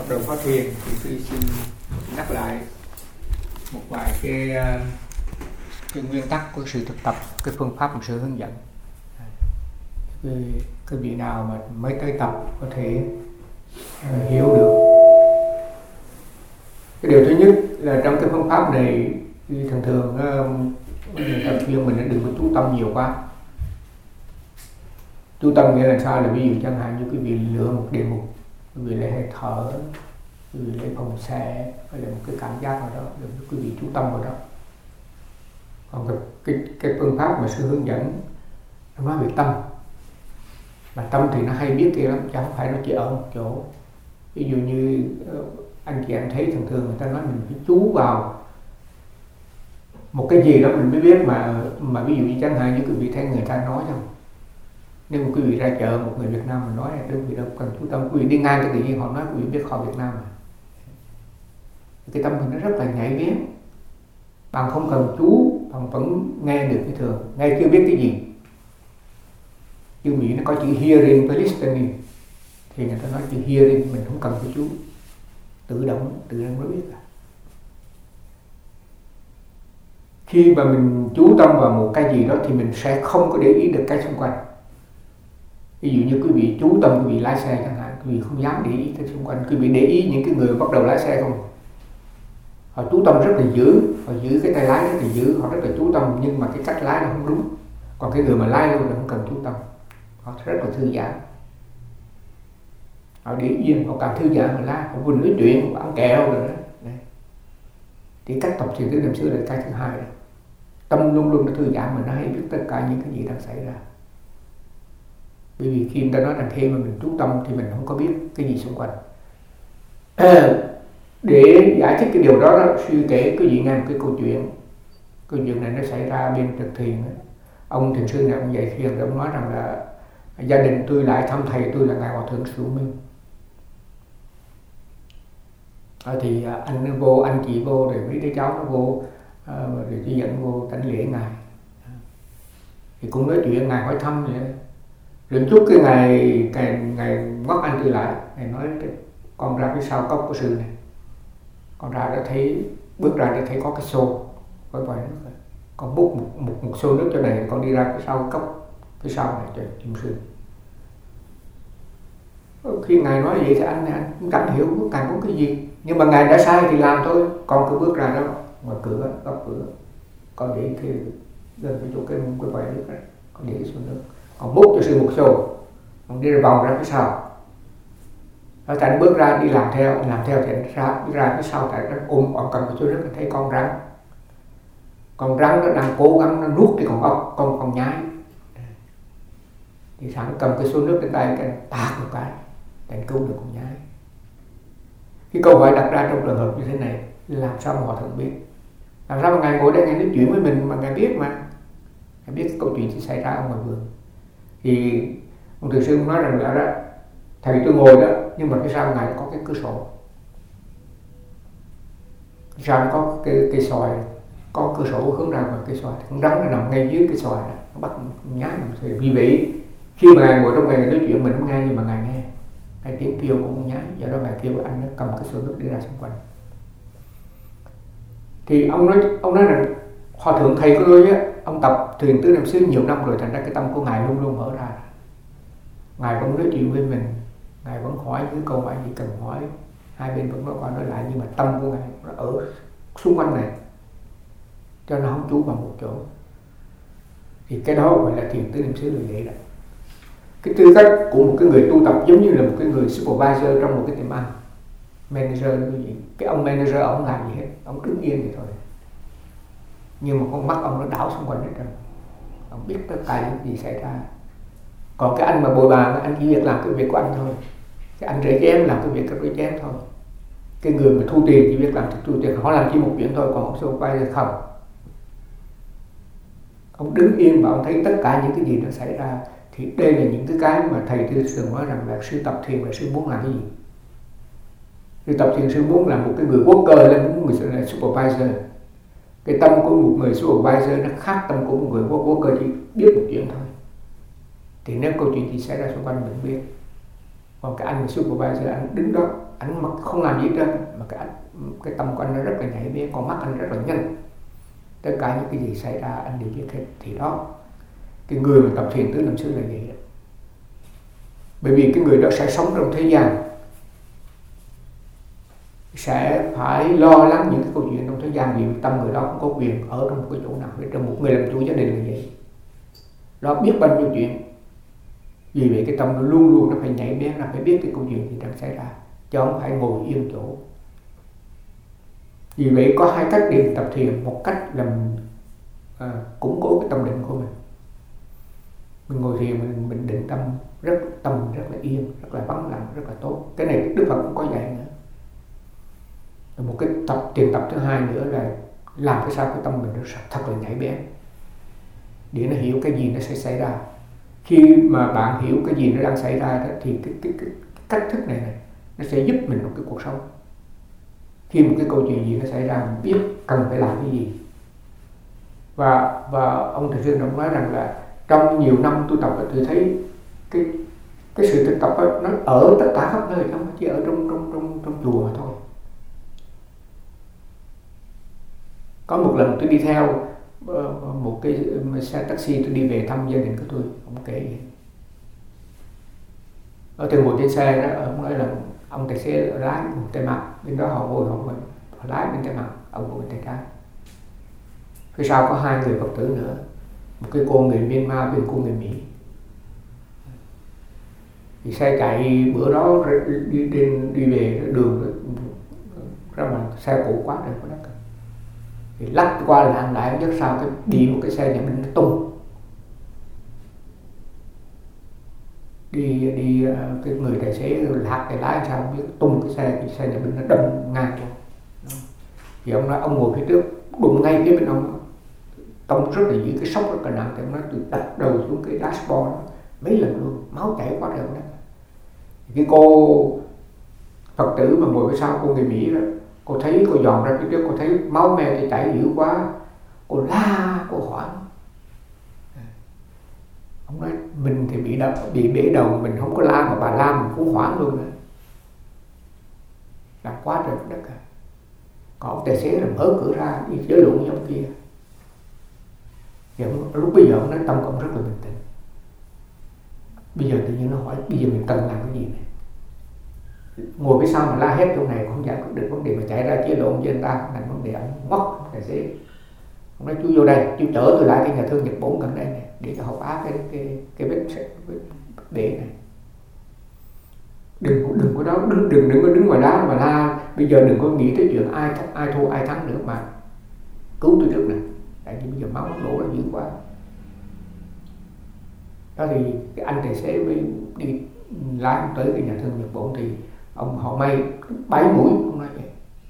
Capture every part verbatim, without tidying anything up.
đầu khóa thiền thì tôi xin nhắc lại một vài cái, cái nguyên tắc của sự thực tập, cái phương pháp của sự hướng dẫn. Cái, cái vị nào mà mới tới tập có thể uh, hiểu được. Cái điều thứ nhất là trong cái phương pháp này thì thường thường uh, người ta khuyên mình đừng có chú tâm nhiều quá. Chú tâm nghĩa là sao? Là ví dụ chẳng hạn như quý vị lựa một đề mục, quý vị lấy hơi thở, quý vị lấy phòng xe, hay là một cái cảm giác nào đó, đừng quý vị chú tâm vào đó. Còn cái, cái, cái phương pháp mà sư hướng dẫn nó nói về tâm, mà tâm thì nó hay biết kia lắm, chứ không phải nó chỉ ở một chỗ. Ví dụ như anh chị em thấy thường thường người ta nói mình phải chú vào một cái gì đó mình mới biết, mà mà ví dụ như chẳng hạn như quý vị thấy người ta nói không, nếu mà quý vị ra chợ một người Việt Nam mà nói đơn vị đâu cần chú tâm, quý vị đi ngang cái tự nhiên họ nói quý vị biết họ Việt Nam mà. Cái tâm mình nó rất là nhạy bén, bạn không cần chú, bạn vẫn nghe được cái thường, ngay chưa biết cái gì. Như Mỹ nó có chữ hearing với listening, thì người ta nói chữ hearing mình không cần phải chú, tự động tự động nó biết là. Khi mà mình chú tâm vào một cái gì đó thì mình sẽ không có để ý được cái xung quanh. Ví dụ như quý vị chú tâm quý vị lái xe chẳng hạn, quý vị không dám để ý cái xung quanh, quý vị để ý những cái người bắt đầu lái xe không. Họ chú tâm rất là dữ, họ giữ cái tay lái rất là dữ, họ rất là chú tâm, nhưng mà cái cách lái nó không đúng. Còn cái người mà lái luôn là không cần chú tâm, họ rất là thư giãn, họ để yên, họ càng thư giãn mà lái, họ vừa nói chuyện, họ ăn kẹo rồi đó. Đấy. Thì cách tập thiền tứ niệm xứ là cái thứ hai đó. Tâm luôn luôn nó thư giãn mà nó hay biết tất cả những cái gì đang xảy ra. Bởi vì khi người ta nói rằng khi mà mình chú tâm thì mình không có biết cái gì xung quanh. À, để giải thích cái điều đó, đó suy kể cái gì nghe một cái câu chuyện. Câu chuyện này nó xảy ra bên Trực Thiền. Ông thiền sư này ông dạy thiền, ông nói rằng là gia đình tôi lại thăm thầy tôi là ngài Hòa thượng Sửu Minh. À, thì anh vô, anh chị vô rồi mấy đứa cháu nó vô, à, rồi chỉ dẫn vô tảnh lễ ngài. Thì cũng nói chuyện ngài hỏi thăm vậy. Rồi chút cái ngày ngày ngày mất anh tôi lại, ngài nói con ra phía sau cốc của sư này, con ra đã thấy, bước ra đã thấy có cái xô với vòi nước, con múc một, một, một xô nước cho đầy, con đi ra phía sau cốc phía sau này cho chim sư. Khi ngài nói vậy thì anh anh cũng chẳng hiểu ngài muốn cái gì, nhưng mà ngài đã sai thì làm thôi. Con cứ bước ra đó ngoài cửa, góc cửa, con để cái gần cái chỗ cái cái vòi nước này, con để xô nước, con múc cho sư một xô, con đi ra vòng ra phía sau. Rồi anh bước ra đi làm theo, làm theo thì anh ra, đi ra phía sau tại nó ôm còn cầm cái chỗ nước, thấy con rắn, con rắn nó đang cố gắng nó nuốt cái con ốc, con con nhái. Thì sẵn cầm cái xô nước trên tay, cái tạt một cái để cứu được con nhái. Cái câu hỏi đặt ra trong trường hợp như thế này, làm sao mà Hòa thượng biết? Làm sao mà ngài ngồi đây ngài nói chuyện với mình mà ngài biết mà, ngài biết cái câu chuyện sẽ xảy ra ở ngoài vườn. Thì ông thiền sư nói rằng là đó, thầy tôi ngồi đó, nhưng mà cái sau ngài có cái cửa sổ, cái sau nó có cái cây xoài, có cửa sổ hướng ra ngoài cây xoài, con rắn nó nằm ngay dưới cái xoài đó, nó bắt nhái. Thì vì vậy khi mà ngài ngồi trong ngài nói chuyện mình không nghe, nhưng mà ngài nghe cái tiếng kêu của con nhái, do đó ngài kêu anh nó cầm cái xô nước đi ra xung quanh. Thì ông nói ông nói rằng Hòa thượng thầy của tôi á, ông tập thiền tứ niệm xứ nhiều năm rồi, thành ra cái tâm của ngài luôn luôn mở ra. Ngài vẫn nói chuyện với mình, ngài vẫn hỏi những câu hỏi gì cần hỏi, hai bên vẫn nói qua nói lại, nhưng mà tâm của ngài nó ở xung quanh này, cho nó không trú vào một chỗ. Thì cái đó gọi là thiền tứ niệm xứ là vậy đó. Cái tư cách của một cái người tu tập giống như là một cái người supervisor trong một cái tiệm ăn, manager cái gì. Cái ông manager ông làm gì hết, ông đứng yên vậy thôi, nhưng mà con mắt ông nó đảo xung quanh hết rồi, ông biết tất cả những gì xảy ra. Còn cái anh mà bồi bàn, anh chỉ việc làm cái việc của anh thôi. Cái anh rửa chén làm cái việc rửa chén thôi. Cái người mà thu tiền chỉ việc làm thu tiền, họ làm chỉ một chuyện thôi, còn ông supervisor không. Ông đứng yên và ông thấy tất cả những cái gì nó xảy ra. Thì đây là những cái cái mà thầy thường nói rằng là sư tập thiền là sư muốn làm cái gì. Sư tập thiền sư muốn làm một cái người worker lên, một người là supervisor. Cái tâm của một người supervisor nó khác tâm của một người worker chỉ biết một chuyện thôi. Thì nếu câu chuyện gì xảy ra xung quanh mình biết. Còn cái anh supervisor anh đứng đó, anh mặc không làm gì hết trơn, mà cái cái tâm của anh nó rất là nhạy bén, con mắt anh rất là nhanh, tất cả những cái gì xảy ra anh đều biết hết. Thì đó, cái người mà tập thiền tứ niệm xứ là vậy đó. Bởi vì cái người đó sẽ sống trong thế gian, sẽ phải lo lắng những cái câu chuyện trong thế gian, vì tâm người đó không có quyền ở trong một cái chỗ nào để trong một người làm chủ gia đình là vậy. Nó biết bao nhiêu chuyện. Vì vậy cái tâm nó luôn luôn nó phải nhảy bén, nó phải biết cái câu chuyện gì đang xảy ra, chứ không phải ngồi yên chỗ. Vì vậy có hai cách để tập thiền. Một cách là mình à, củng cố cái tâm định của mình. Mình ngồi thiền mình, mình định tâm rất tâm rất là yên, rất là vắng lặng, rất là tốt. Cái này Đức Phật cũng có dạy nữa. Rồi một cái tập thiền tập thứ hai nữa là làm cái sao cái tâm mình nó thật là nhạy bén, để nó hiểu cái gì nó sẽ xảy ra. Khi mà bạn hiểu cái gì nó đang xảy ra đó, thì cái, cái, cái, cái cách thức này, này nó sẽ giúp mình trong cái cuộc sống. Khi một cái câu chuyện gì nó xảy ra, mình biết cần phải làm cái gì. Và, và ông Thầy Sư đã nói rằng là trong nhiều năm tu tập tôi thấy cái, cái sự thực tập đó, nó ở tất cả khắp nơi, không chỉ ở trong, trong, trong, trong chùa mà thôi. Có một lần tôi đi theo một cái xe taxi, tôi đi về thăm gia đình của tôi, ông kể ở trên ngồi trên xe đó, ông nói là ông tài xế lái một tay mặt, bên đó họ ngồi họ, họ lái bên tay mặt, ông ngồi bên tay trái. Phía sau có hai người Phật tử nữa, một cái cô người Myanmar, bên cô người Mỹ. Thì xe chạy bữa đó đi đi, đi về đường ra mà xe cũ quá rồi có đất, thì lắc qua lạng lại rất sao cái đi một cái xe nhà mình nó tung, đi đi cái người tài xế lạc cái lái sao không biết, tung cái xe cái xe nhà mình nó đâm ngang luôn. Thì ông nói ông ngồi phía trước đụng ngay phía bên ông, tông rất là dữ, cái sốc rất là nặng, thì ông nói tôi đập đầu xuống cái dashboard mấy lần luôn, máu chảy quá trời đó. Cái cô Phật tử mà ngồi phía sau cô người Mỹ đó, cô thấy cô dòm ra phía trước, cô thấy máu me thì chảy dữ quá, cô la, cô hỏi. Ông nói mình thì bị đập, bị bể đầu, mình không có la, mà bà la mình cũng hoảng luôn nữa, làm quá trời đất cả. Còn ông tài xế là mở cửa ra đi chở lụng với ông kia. Thì ông, lúc bây giờ ông nói tâm của ông rất là bình tĩnh. Bây giờ tự nhiên nó hỏi bây giờ mình cần làm cái gì này? Ngồi phía sau mà la hét chỗ này không giải quyết được vấn đề, mà chạy ra chế lộn với anh ta thành vấn đề. Ông ngất tài xế. Ông nói chú vô đây, chú chở tôi lại cái nhà thương Nhật Bổn gần đây này, để cho học á cái cái cái vết bể này. Đừng đừng có đó đừng đừng đừng có đứng ngoài đó mà la. Bây giờ đừng có nghĩ tới chuyện ai ai thua ai thắng nữa, mà cứu tôi trước này. Tại vì bây giờ máu đổ là dữ quá. Đó thì cái anh tài xế mới đi lái tới cái nhà thương Nhật Bổn, thì ông họ may bảy mũi, ông nói vậy,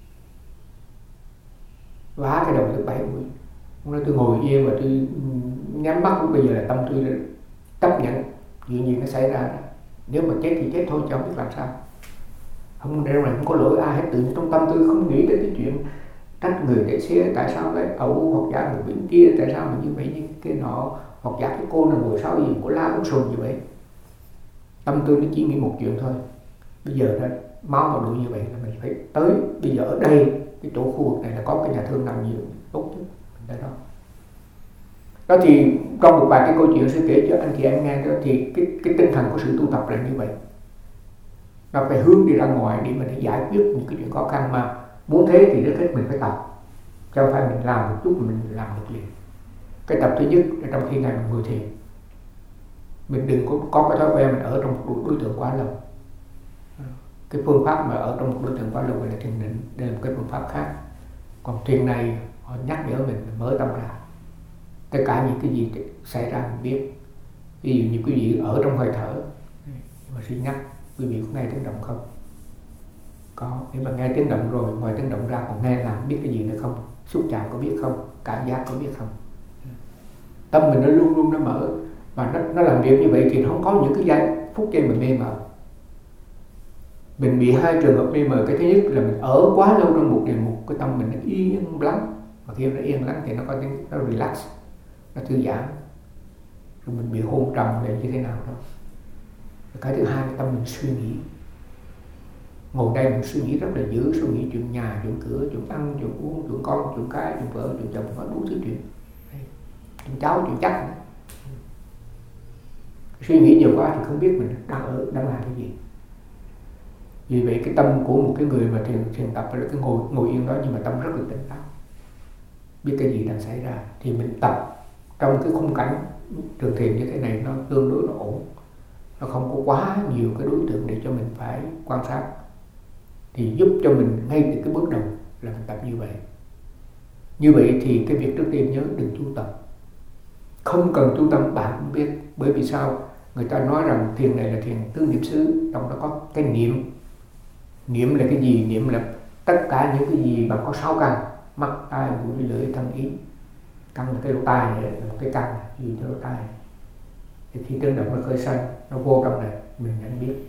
vá cái đầu tới bảy mũi. Ông nói tôi ngồi yên và tôi nhắm mắt, bây giờ là tâm tôi chấp nhận chuyện gì nó xảy ra đó. Nếu mà chết thì chết thôi, chứ không biết làm sao. Không, đây này không có lỗi ai hết, tự nhiên trong tâm tôi không nghĩ đến cái chuyện trách người để xế tại sao cái ẩu hoặc giả người bên kia tại sao mà như vậy, như cái nọ, hoặc giả cái cô nào ngồi sau gì của la cũng sùn như vậy. Tâm tôi nó chỉ nghĩ một chuyện thôi, bây giờ đó máu mà đủ như vậy là mình phải tới. Bây giờ ở đây cái chỗ khu vực này là có cái nhà thương nằm nhiều tốt nhất mình đó. Đó thì trong một vài cái câu chuyện sẽ kể cho anh chị em nghe đó, thì cái cái tinh thần của sự tu tập là như vậy. Nó phải hướng đi ra ngoài để mình giải quyết những cái chuyện khó khăn, mà muốn thế thì trước hết mình phải tập, chứ không phải mình làm một chút mình làm được liền. Cái tập thứ nhất là trong khi này mình ngồi thiền, mình đừng có có cái thói quen mình ở trong một đối tượng quá lâu. Cái phương pháp mà ở trong một đối tượng quá lâu là thiền định, đây là một cái phương pháp khác. Còn thiền này họ nhắc nhở mình mở tâm ra, tất cả những cái gì xảy ra mình biết. Ví dụ như quý vị ở trong hơi thở, mà suy nhắc quý vị có nghe tiếng động không? Có. Nếu mà nghe tiếng động rồi, ngoài tiếng động ra còn nghe làm biết cái gì nữa không? Xúc chạm có biết không? Cảm giác có biết không? Tâm mình nó luôn luôn nó mở, và nó, nó làm việc như vậy thì nó không có những cái giây phút giây mình mê mờ. Mình bị hai trường hợp mê mờ. Cái thứ nhất là mình ở quá lâu trong một đề mục, cái tâm mình nó yên lắng, và khi nó yên lắng thì nó có tiếng nó relax, nó thư giãn, rồi mình bị hôn trầm này như thế nào đó. Cái thứ hai là tâm mình suy nghĩ, ngồi đây mình suy nghĩ rất là dữ, suy nghĩ chuyện nhà, chuyện cửa, chuyện ăn, chuyện uống, chuyện con, chuyện cái, chuyện vợ, chuyện chồng, có đủ thứ chuyện, chuyện cháu, chuyện chắc nữa. Suy nghĩ nhiều quá thì không biết mình đang ở đang làm cái gì. Vì vậy cái tâm của một cái người mà thiền thiền tập là cái ngồi ngồi yên đó nhưng mà tâm rất là tỉnh táo, biết cái gì đang xảy ra, thì mình tập trong cái khung cảnh trường thiền như thế này nó tương đối nó ổn, nó không có quá nhiều cái đối tượng để cho mình phải quan sát, thì giúp cho mình ngay từ cái bước đầu là mình tập như vậy. Như vậy thì cái việc trước tiên nhớ đừng chú tâm, không cần chú tâm bạn cũng biết. Bởi vì sao? Người ta nói rằng thiền này là thiền tứ niệm xứ, trong đó có cái niệm. Niệm là cái gì? Niệm là tất cả những cái gì mà có sáu căn: mắt, tai, mũi, lưỡi, thân, ý. Căn là cái lỗ tai này, là một cái căn gì cho lỗ tai. Thì khi tiếng động nó khởi sanh, nó vô trong này, mình nhận biết.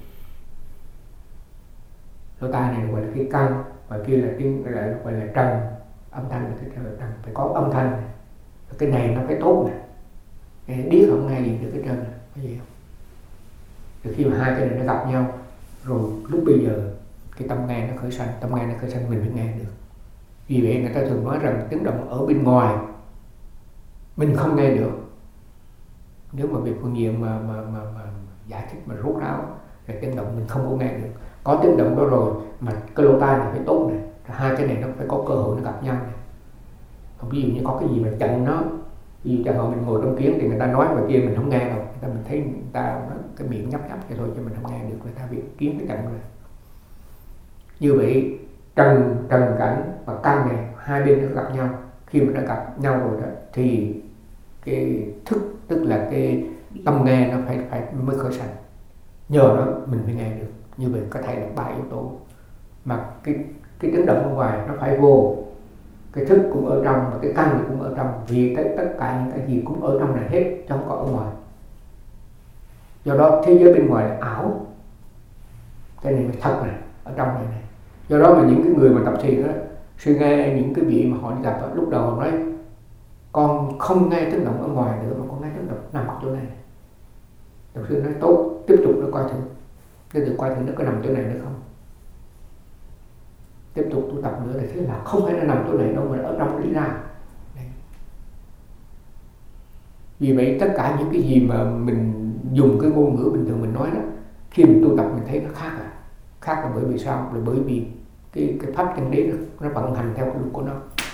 Lỗ tai này gọi là cái căn, và kia là tiếng là gọi là trần. Âm thanh là cái trần, phải có âm thanh này. Cái này nó phải tốt này. Cái điếc không nghe gì được cái trần này, có gì không? Thì khi mà hai cái này nó gặp nhau, rồi lúc bây giờ cái tâm nghe nó khởi sanh, tâm nghe nó khởi sanh mình mới nghe được. Vì vậy người ta thường nói rằng tiếng động ở bên ngoài mình không nghe được. Nếu mà về phương diện mà, mà, mà, mà giải thích mà rốt ráo thì tiếng động mình không có nghe được. Có tiếng động đó rồi mà cái lỗ tai này phải tốt này, hai cái này nó phải có cơ hội nó gặp nhau này. Còn ví dụ như có cái gì mà chặn nó, ví dụ chẳng hạn mình ngồi trong kiến thì người ta nói ngoài kia mình không nghe đâu, người ta mình thấy người ta cái miệng nhấp nhấp vậy thôi chứ mình không nghe được, người ta bị kiến cái chặn rồi. Như vậy trần trần cảnh và căn này hai bên nó gặp nhau, khi mà nó gặp nhau rồi đó thì cái thức, tức là cái tâm nghe nó phải phải mới khởi sanh. Nhờ đó mình mới nghe được. Như vậy có thể là ba yếu tố mà cái cái tiếng động ở ngoài nó phải vô, cái thức cũng ở trong và cái căn cũng ở trong, vì tất tất cả những cái gì cũng ở trong này hết chứ không có ở ngoài. Do đó thế giới bên ngoài là ảo, cái này là thật này, ở trong này này. Do đó mà những cái người mà tập thiền đó, suy nghe những cái vị mà họ đi tập đó, lúc đầu họ nói con không nghe tiếng động ở ngoài nữa mà con nghe tiếng động nằm ở chỗ này. Đạo sư nói tốt, tiếp tục nó coi thử, tiếp tục coi thử nó có nằm chỗ này nữa không. Tiếp tục tu tập nữa thì thế là không phải nó nằm chỗ này đâu mà ở trong lý ra. Đấy. Vì vậy tất cả những cái gì mà mình dùng cái ngôn ngữ bình thường mình nói đó, khi mình tu tập mình thấy nó khác à. Khác là bởi vì sao? Là bởi vì cái, cái pháp chân đế nó, nó vận hành theo cái luật của nó.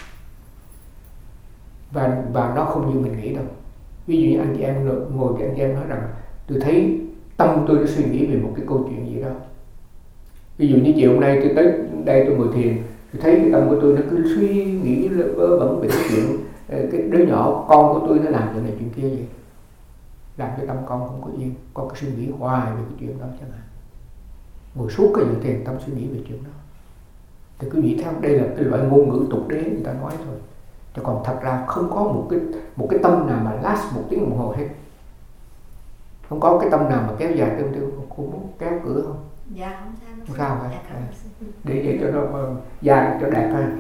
Và, và nó không như mình nghĩ đâu. Ví dụ như anh chị em ngồi với anh chị em nói rằng tôi thấy tâm tôi nó suy nghĩ về một cái câu chuyện gì đó. Ví dụ như chiều hôm nay tôi tới đây tôi ngồi thiền, tôi thấy cái tâm của tôi nó cứ suy nghĩ vớ vẩn về cái chuyện cái đứa nhỏ con của tôi nó làm chuyện này chuyện kia vậy, làm cho tâm con không có yên, con cái suy nghĩ hoài về cái chuyện đó chẳng hạn. Ngồi suốt cái giờ thiền tâm suy nghĩ về chuyện đó. Thì quý vị thấy không, đây là cái loại ngôn ngữ tục đế người ta nói thôi. Chứ còn thật ra không có một cái một cái tâm nào mà last một tiếng đồng hồ hết. Không có cái tâm nào mà kéo dài tương đương. Cô muốn kéo cửa không? Dạ không sao. Không sao hả? À, để để cho nó dài cho đẹp ha.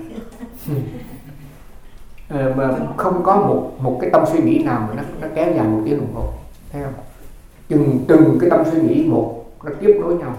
À, mà không có một một cái tâm suy nghĩ nào mà nó nó kéo dài một tiếng đồng hồ, thấy không? Từng từng cái tâm suy nghĩ một nó tiếp nối nhau.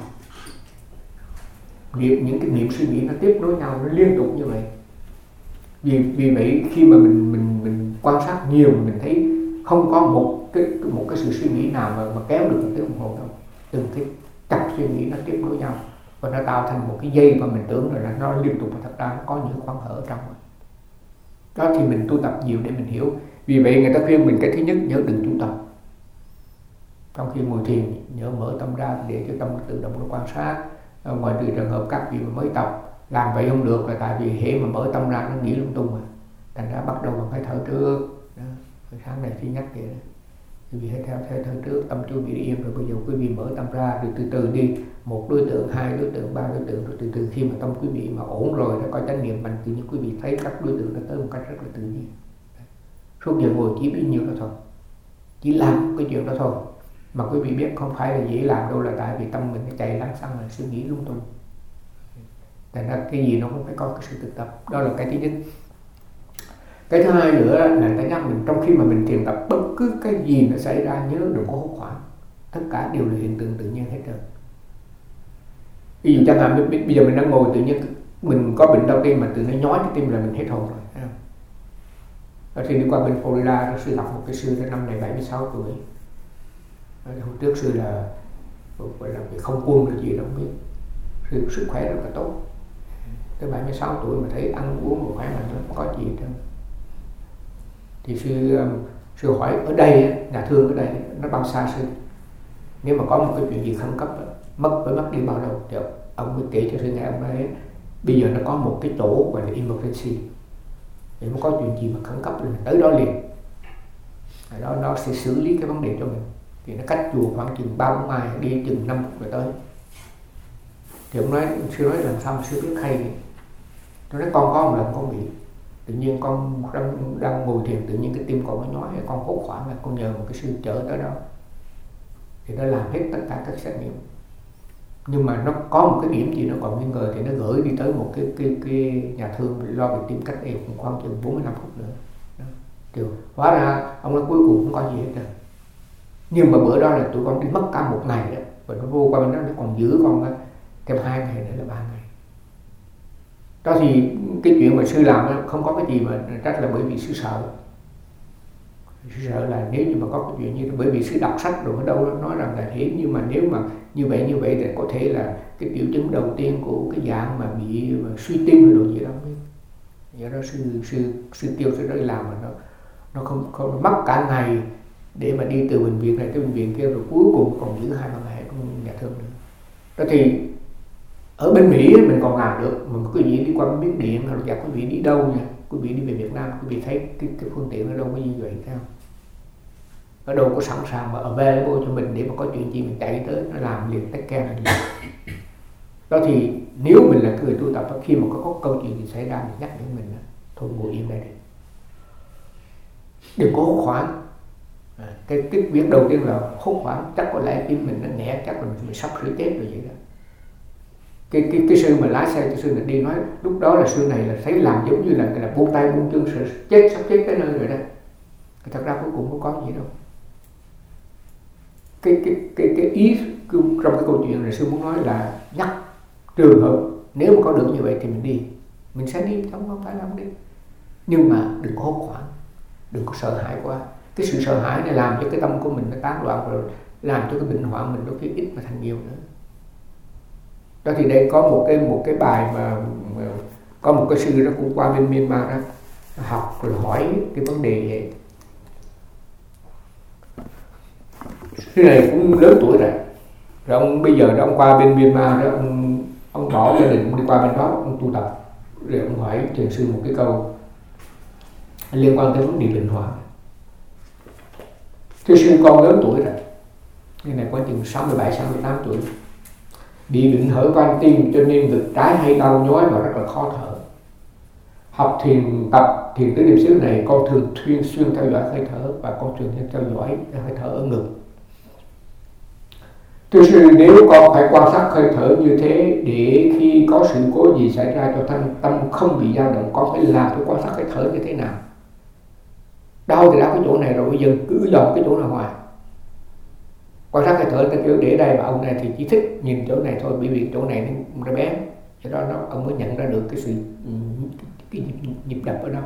Niệm, những cái niệm suy nghĩ nó tiếp nối nhau, nó liên tục như vậy. Vì vì vậy khi mà mình mình mình quan sát nhiều mình thấy không có một cái một cái sự suy nghĩ nào mà mà kéo được một tiếng đồng hồ đâu. Từng cái cặp suy nghĩ nó tiếp nối nhau và nó tạo thành một cái dây mà mình tưởng là nó liên tục, mà thật ra nó có những khoảng hở ở trong. Đó thì mình tu tập nhiều để mình hiểu. Vì vậy người ta khuyên mình cái thứ nhất nhớ đừng chú tâm. Trong khi ngồi thiền nhớ mở tâm ra để cho tâm tự động nó quan sát. Ngoài trừ trường hợp các vị mới tập làm vậy không được là tại vì hễ mà mở tâm ra nó nghĩ lung tung rồi. Thành ra bắt đầu bằng phải thở trước. Đó. Sáng này chỉ nhắc vậy đó. Quý vị hãy theo theo thở trước, tâm chú bị yên rồi bây giờ quý vị mở tâm ra rồi từ từ đi, một đối tượng, hai đối tượng, ba đối tượng, rồi từ từ khi mà tâm quý vị mà ổn rồi nó có chánh niệm mạnh, tự nhiên quý vị thấy các đối tượng nó tới một cách rất là tự nhiên. Suốt giờ ngồi chỉ biết nhiêu đó thôi, chỉ làm cái chuyện đó thôi. Mà quý vị biết không phải là dễ làm đâu, là tại vì tâm mình nó chạy lăng xăng là suy nghĩ lung tung. Thành ra cái gì nó cũng phải có cái sự thực tập. Đó là cái thứ nhất. Cái thứ hai nữa là người ta nhắc mình trong khi mà mình thiền tập, bất cứ cái gì nó xảy ra nhớ đừng có hốt hoảng. Tất cả đều là hiện tượng tự nhiên hết trơn. Ví dụ chẳng hạn bây giờ mình đang ngồi tự nhiên mình có bệnh đau tim mà tự nó nhói cái tim là mình hết hồn rồi. Ở khi đi qua bên Florida, sư gặp một cái sư năm này bảy mươi sáu tuổi. Hôm trước sư là gọi là bị không quân là gì đó không biết. Sư sức khỏe rất là tốt. Tới bảy mươi sáu tuổi mà thấy ăn uống một khỏe mạnh nó không có gì hết trơn. Thì sư sư hỏi ở đây, nhà thương ở đây nó bao xa sư? Nếu mà có một cái chuyện gì khẩn cấp mất phải mất đi bao lâu? Thì ông mới kể cho sư nghe, ông nói bây giờ nó có một cái tổ gọi là emergency. Nếu mà có chuyện gì mà khẩn cấp thì mình tới đó liền. Đó nó sẽ xử lý cái vấn đề cho mình. Thì nó cách chùa khoảng chừng ba bốn mai, đi chừng năm phút rồi tới. Thì ông nói, sư nói làm sao mà sư biết hay vậy? Tôi nói con có một lần con bị tự nhiên con đang, đang ngồi thiền, tự nhiên cái tim con nó nhói, con hốt hoảng là con nhờ một cái sư chở tới đó. Thì nó làm hết tất cả các xét nghiệm. Nhưng mà nó có một cái điểm gì nó còn nghi ngờ thì nó gửi đi tới một cái cái cái nhà thương lo về tim cách đây khoảng chừng bốn mươi lăm phút nữa. Đó. Thì hóa ra ông nói cuối cùng không có gì hết rồi. Nhưng mà bữa đó là tụi con đi mất cả một ngày đó, và nó vô qua bên đó nó còn giữ con đó, thêm hai ngày nữa là ba ngày. Đó thì cái chuyện mà sư làm đó, không có cái gì mà trách là bởi vì sư sợ. Sư sợ là nếu như mà có cái chuyện như đó, bởi vì sư đọc sách rồi ở đâu nói rằng là thế, nhưng mà nếu mà như vậy như vậy thì có thể là cái triệu chứng đầu tiên của cái dạng mà bị mà suy tim hay đồ gì đó không biết. Do đó sư sư sư tiêu sư đó làm mà nó nó không không mất cả ngày để mà đi từ bệnh viện này tới bệnh viện kia, rồi cuối cùng còn giữ hai ba ngày trong nhà thương nữa. Đó thì ở bên Mỹ mình còn làm được, mà quý vị đi qua Miến Điện hoặc là quý vị đi đâu nha, quý vị đi về Việt Nam quý vị thấy cái, cái phương tiện ở đâu có gì vậy sao? Ở đâu có sẵn sàng mà available cho mình để mà có chuyện gì mình chạy tới nó làm liền, take care mình liền. Đó thì nếu mình là người tu tập, khi mà có, có câu chuyện gì xảy ra thì nhắc nhở mình đó, thôi ngồi yên đây đi, đừng có hốt hoảng. À, cái cái việc đầu tiên là hốt hoảng, chắc có lẽ tim mình nó nghẹt, chắc là mình sắp sửa chết rồi vậy đó. Cái cái cái sư mà lái xe cho sư này đi nói lúc đó là sư này là thấy làm giống như là là buông tay buông chân, sợ chết sắp chết tới nơi rồi đó. Thật ra cuối cùng không có gì đâu. Cái cái cái cái ý trong cái câu chuyện này sư muốn nói là nhắc trường hợp nếu mà có được như vậy thì mình đi, mình sẽ đi, không không phải là không đi. Nhưng mà đừng có hốt hoảng, đừng có sợ hãi quá. Cái sự sợ hãi này làm cho cái tâm của mình nó tán loạn, rồi làm cho cái bệnh hoạn mình đôi khi ít mà thành nhiều nữa. Đó thì đây có một cái một cái bài mà, mà có một cái sư đó cũng qua bên Myanmar đó học rồi hỏi cái vấn đề vậy. Sư này cũng lớn tuổi rồi, rồi ông bây giờ đó ông qua bên Myanmar đó, ông ông bỏ gia đình ông đi qua bên đó ông tu tập, rồi ông hỏi thiền sư một cái câu liên quan tới vấn đề bệnh hoạn. Thưa sư, con lớn tuổi rồi, cái này có chừng sáu mươi bảy sáu mươi tám tuổi, bị bệnh hở van tim cho nên ngực trái hay đau nhói và rất là khó thở. Học thiền tập thiền tứ niệm xứ này, con thường xuyên xuyên theo dõi hơi thở và con thường xuyên theo dõi hơi thở ở ngực. Thưa sư, nếu con phải quan sát hơi thở như thế để khi có sự cố gì xảy ra cho thân tâm không bị dao động, con phải làm phải quan sát hơi thở như thế nào? Đau thì đau cái chỗ này rồi, bây giờ cứ dòng cái chỗ nào ngoài. Quan sát hơi thở ta kêu để đây, mà ông này thì chỉ thích nhìn chỗ này thôi, bởi vì chỗ này nó bé, cho đó nó ông mới nhận ra được cái sự cái nhịp, nhịp đập ở đó.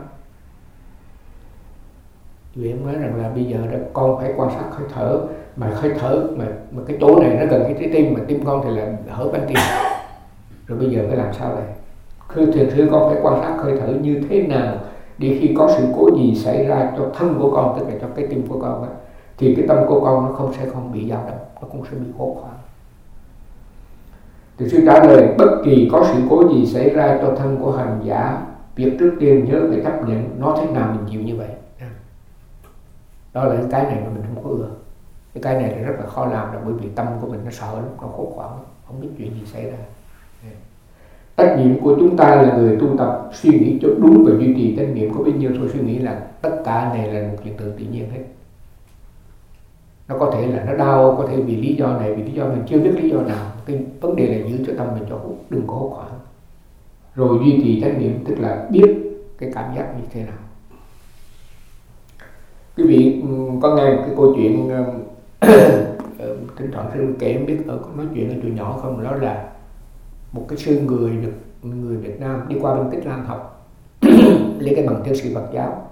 Vì em nói rằng là bây giờ đó con phải quan sát hơi thở, mà hơi thở mà, mà cái chỗ này nó gần cái trái tim, mà tim con thì là hở van tim. Rồi bây giờ phải làm sao đây? Khi thiền sư con phải quan sát hơi thở như thế nào để khi có sự cố gì xảy ra cho thân của con, tức là cho cái tim của con đó, thì cái tâm của con nó không sẽ không bị dao động, nó cũng sẽ bị hốt hoảng. Thì sư trả lời, bất kỳ có sự cố gì xảy ra cho thân của hành giả, việc trước tiên nhớ phải chấp nhận nó thế nào mình chịu như vậy. Đó là cái này mà mình không có ưa. Cái cái này thì rất là khó làm, là bởi vì tâm của mình nó sợ lắm, nó hốt hoảng, không biết chuyện gì xảy ra. Trách nhiệm của chúng ta là người tu tập suy nghĩ cho đúng và duy trì chánh niệm. Có bấy nhiêu thôi suy nghĩ là tất cả này là một hiện tượng tự nhiên hết. Nó có thể là nó đau, có thể vì lý do này, vì lý do mình chưa biết lý do nào. Cái vấn đề là giữ cho tâm mình cho hút, đừng có hốt hoảng. Rồi duy trì chánh niệm, tức là biết cái cảm giác như thế nào. Quý vị có nghe một cái câu chuyện thỉnh thoảng sư kể, không biết ở nói chuyện ở tuổi nhỏ không, đó là một cái sư người được người Việt Nam đi qua bên Tích Lan học lấy cái bằng tiến sĩ Phật giáo.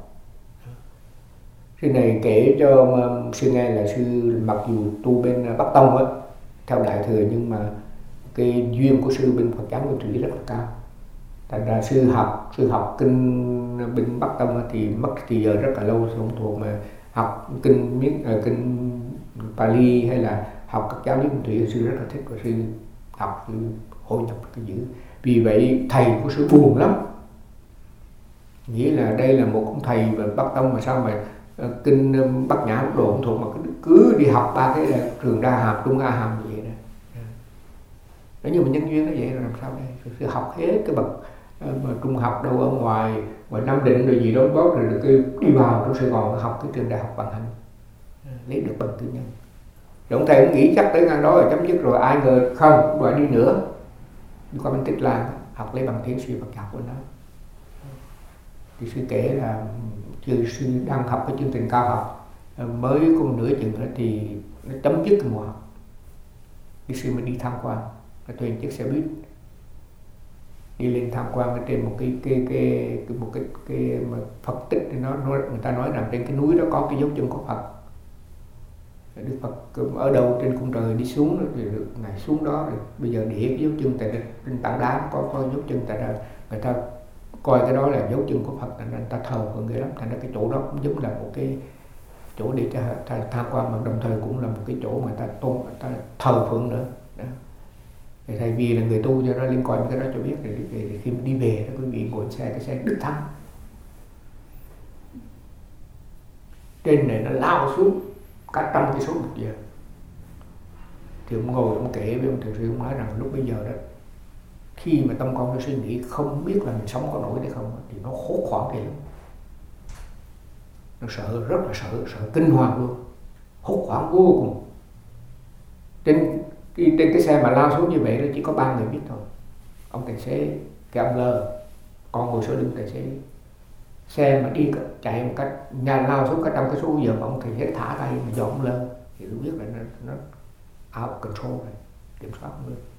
Sư này kể cho sư nghe là sư mặc dù tu bên Bắc Tông á, theo Đại Thừa, nhưng mà cái duyên của sư bên Phật giáo Nguyên Thủy rất là cao. Thành ra sư học sư học kinh bên Bắc Tông thì mất thì giờ rất là lâu, sư không thuộc, mà học kinh miếng uh, kinh Pali hay là học các giáo lý Nguyên Thủy sư rất là thích, và sư học sư hội nhập cái dữ. Vì vậy thầy của sư buồn lắm, nghĩ là đây là một ông thầy về Bắc Tông mà sao mà uh, kinh um, Bắc Nhã Bắc Độ không thuộc, mà cứ đi học ba cái là trường Đa Hàm, Trung A Hàm vậy đó. Nếu như mà nhân duyên nó vậy rồi làm sao đây? Sư học hết cái bậc mà trung học đâu ở ngoài ngoài Nam Định rồi gì đó bót, rồi được cái đi vào trong Sài Gòn học cái trường đại học Vạn Hạnh, lấy được bằng tư nhân. Rồi ông thầy cũng nghĩ chắc tới ngang đó là chấm dứt rồi, ai ngờ không, rồi đi nữa, đi qua bên Tích Lan học lấy bằng tiến sĩ Phật giáo của nó. Thì sư kể là sư, sư đang học cái chương trình cao học, mới có một nửa chừng nữa thì nó chấm dứt cái mùa học, thì sư mới đi tham quan, thuê chiếc xe buýt đi lên tham quan ở trên một cái cái cái, cái một cái cái mà Phật tích, thì nó, nó người ta nói rằng trên cái núi đó có cái dấu chân của Phật. Đức Phật ở đâu trên cung trời đi xuống đó, thì được ngài xuống đó, rồi bây giờ để cái dấu chân tại trên tảng đá có có dấu chân tại đó, người ta coi cái đó là dấu chân của Phật, thành ra người ta thờ phượng ghê lắm. Thành ra cái chỗ đó cũng giống là một cái chỗ để cho tham quan, mà đồng thời cũng là một cái chỗ mà người ta tôn, người ta thờ phượng nữa đó. Thì thầy vì là người tu cho nó liên quan cái đó cho biết, để, để, để khi đi về đó, quý vị ngồi xe cái xe Đức Thắng trên này nó lao xuống cả trăm cây số một giờ. Thì ông ngồi ông kể với ông thầy sư, ông nói rằng lúc bây giờ đó, khi mà tâm con nó suy nghĩ không biết là mình sống có nổi hay không, thì nó hốt hoảng kìa lắm, nó sợ, rất là sợ, sợ kinh hoàng luôn, hốt hoảng vô cùng. Trên Trên cái xe mà lao xuống như vậy nó chỉ có ba người biết thôi, ông tài xế, cái ông Lơ, con ngồi sau lưng tài xế. Xe mà đi chạy một cách nhà lao xuống cả trăm cái số giờ mà ông tài xế thả tay mà do ông Lơ thì tôi biết là nó, nó out of control rồi, kiểm soát không được.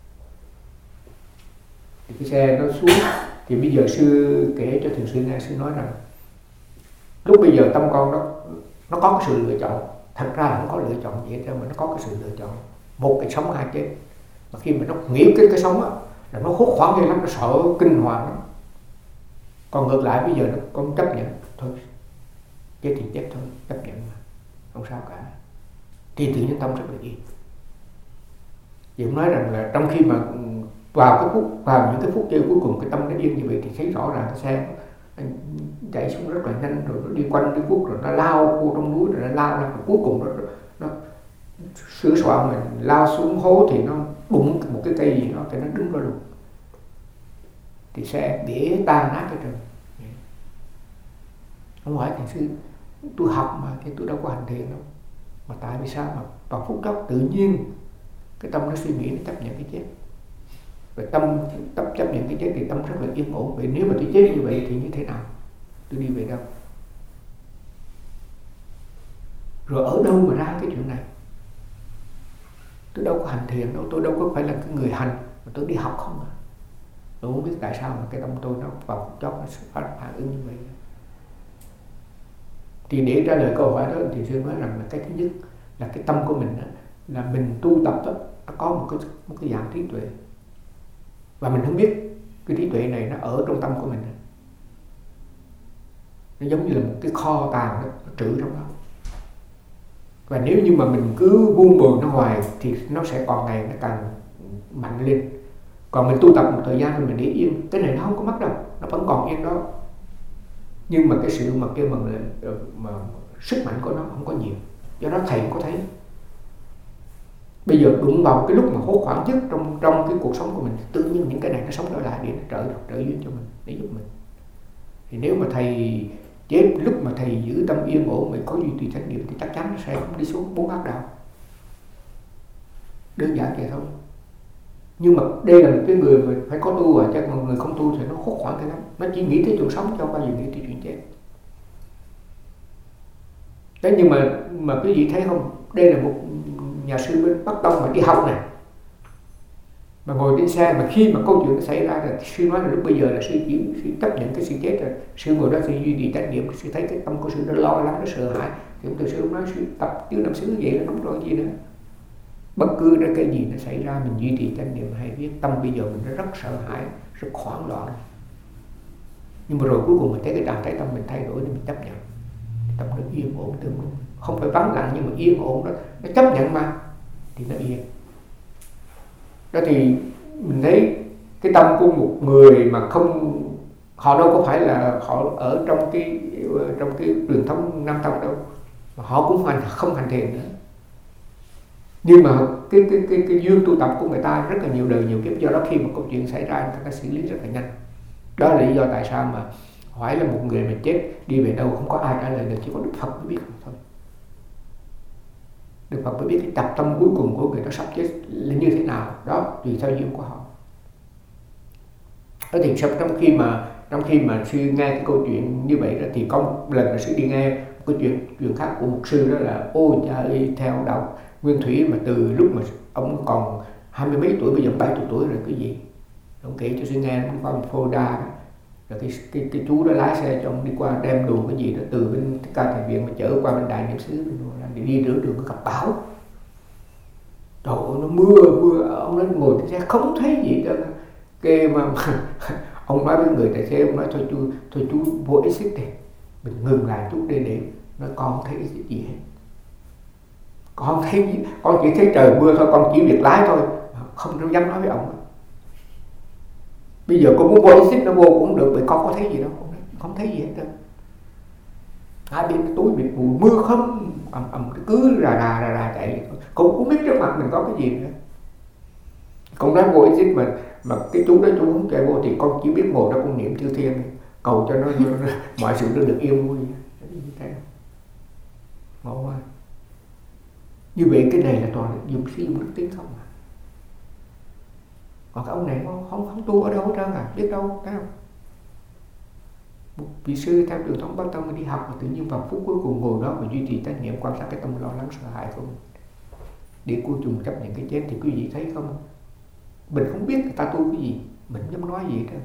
Thì cái xe nó xuống, thì bây giờ sư kể cho thiền sư nghe, sư nói rằng lúc bây giờ tâm con đó nó có cái sự lựa chọn, thật ra là không có lựa chọn gì hết trơn, mà nó có cái sự lựa chọn, một cái sống hai chết. Mà khi mà nó nghĩ cái cái sống á là nó hốt hoảng ghê lắm, nó sợ kinh hoàng lắm. Còn ngược lại bây giờ nó con chấp nhận thôi, chết thì chết thôi, chấp nhận mà không sao cả, thì tự nhiên tâm rất là yên. Thì ông nói rằng là trong khi mà vào cái phút vào những cái phút giây cuối cùng cái tâm nó yên như vậy, thì thấy rõ ràng cái xe chạy xuống rất là nhanh, rồi nó đi quanh cái phút, rồi nó lao vô trong núi, rồi nó lao ra, rồi cuối cùng nó nó sửa soạn mình lao xuống hố, thì nó đụng một cái cây gì đó thì nó đứng đó luôn, thì sẽ để tan nát cái trường. Ông hỏi thầy sư, tôi học mà thì tôi đâu có hành thiền đâu, mà tại vì sao mà vào phút chốc tự nhiên cái tâm nó suy nghĩ, nó chấp nhận cái chết. Và tâm chấp chấp nhận cái chết thì tâm rất là yên ổn. Vậy nếu mà tôi chết như vậy thì như thế nào? Tôi đi về đâu? Rồi ở đâu mà ra cái chuyện này? Tôi đâu có hành thiền đâu, tôi đâu có phải là cái người hành, mà tôi đi học không à. Tôi không biết tại sao mà cái tâm tôi nó vào phút chốc nó phát phản ứng như vậy. Thì để trả lời câu hỏi đó thì sư nói rằng là cái thứ nhất là cái tâm của mình đó, là mình tu tập đó, nó có một cái một cái dạng trí tuệ, và mình không biết cái trí tuệ này nó ở trong tâm của mình, nó giống như là một cái kho tàng đó, nó trữ trong đó. Và nếu như mà mình cứ buông bồi nó hoài thì nó sẽ còn ngày nó càng mạnh lên. Còn mình tu tập một thời gian rồi mình để yên, cái này nó không có mất đâu, nó vẫn còn yên đó. Nhưng mà cái sự mà kêu bằng là mà sức mạnh của nó không có nhiều, do đó thầy cũng có thấy. Bây giờ đụng vào cái lúc mà hốt hoảng nhất trong trong cái cuộc sống của mình, tự nhiên những cái này nó sống trở lại để nó trợ trợ duyên cho mình, để giúp mình. Thì nếu mà thầy chết lúc mà thầy giữ tâm yên ổn, mình có duy trì chánh niệm thì chắc chắn nó sẽ không đi xuống bốn ác đạo. Đơn giản vậy thôi. Nhưng mà đây là một cái người mà phải có tu à, chứ một người không tu thì nó hốt hoảng cái lắm. Nó chỉ nghĩ tới chuyện sống chứ không bao giờ nghĩ tới chuyện chết. Thế nhưng mà mà quý vị thấy không, đây là một nhà sư bên Bắc Tông mà đi học này, Mà ngồi trên xe, mà khi mà câu chuyện nó xảy ra là sư nói là lúc bây giờ là sư chỉ sư chấp nhận cái sự chết rồi, sư ngồi đó sư duy trì chánh niệm, sư thấy cái tâm của sư nó lo lắng, nó sợ hãi, thì ông từ sư nói sư tập tứ niệm xứ vậy là đúng rồi, gì nữa. Bất cứ ra cái gì nó xảy ra mình duy trì chánh niệm hay biết tâm bây giờ mình nó rất sợ hãi, rất hoảng loạn, nhưng mà rồi cuối cùng mình thấy cái trạng thái tâm mình thay đổi thì mình chấp nhận, tâm nó yên ổn tương đối, không phải vắng lặng nhưng mà yên ổn đó, nó chấp nhận mà thì nó yên. Đó thì mình thấy cái tâm của một người mà không, họ đâu có phải là họ ở trong cái trong cái truyền thống Nam Tông đâu, mà họ cũng hành, không hành thiền nữa, nhưng mà cái cái cái cái duyên tu tập của người ta rất là nhiều đời nhiều kiếp, do đó khi mà câu chuyện xảy ra người ta xử lý rất là nhanh. Đó là lý do tại sao mà hỏi là một người mà chết đi về đâu không có ai trả lời được, chỉ có Đức Phật mới biết thôi. Đức Phật mới biết cái tập tâm cuối cùng của người đó sắp chết là như thế nào, đó tùy theo duyên của họ. Đó thì trong khi mà trong khi mà sư nghe cái câu chuyện như vậy đó, thì có một lần là sư đi nghe một cái chuyện chuyện khác của một sư, đó là ôi cha ơi, theo đạo Nguyên Thủy mà từ lúc mà ông còn hai mươi mấy tuổi bây giờ bảy mươi tuổi rồi cái gì. Ông kể cho sư nghe ông qua một phô đa đó, rồi cái, cái cái chú đó lái xe cho ông đi qua đem đồ cái gì đó từ bên Thích Ca Thầy Viện mà chở qua bên Đại Niệm xứ để đi rửa đường, có gặp bão. Trời ơi, nó mưa mưa, ông nói ngồi trên xe không thấy gì đâu. Cái mà, mà ông nói với người tài xế, ông nói thôi chú thôi chú vô exit đi, mình ngừng lại chút để để nói con không thấy cái gì hết, con không thấy gì, con chỉ thấy trời mưa thôi, con chỉ việc lái thôi, không dám nói với ông. Bây giờ con muốn vô exit nó vô cũng được, bởi con có thấy gì đâu, không, không thấy gì hết đâu. Hai bên túi bịt mù mưa không, ầm ầm cứ rà rà rà rà chạy, con cũng biết trước mặt mình có cái gì nữa. Con nói vô exit mà mà cái chú đó chú không chạy vô thì con chỉ biết ngồi đó con niệm chư thiên, cầu cho nó, nó mọi sự nó được yên vui. Ngộ quá. Như vậy cái này là toàn dùng sử dụng đức tin không à. Còn cái ông này không không, không tu ở đâu hết trơn à, biết đâu, thấy không? Một vị sư theo truyền thống Bắc Tông đi học mà tự nhiên vào phút cuối cùng ngồi đó và duy trì chánh niệm quan sát cái tâm lo lắng sợ hãi của mình để cuối cùng chấp nhận cái chết, thì quý vị thấy không? Mình không biết người ta tu cái gì, mình không dám nói gì hết.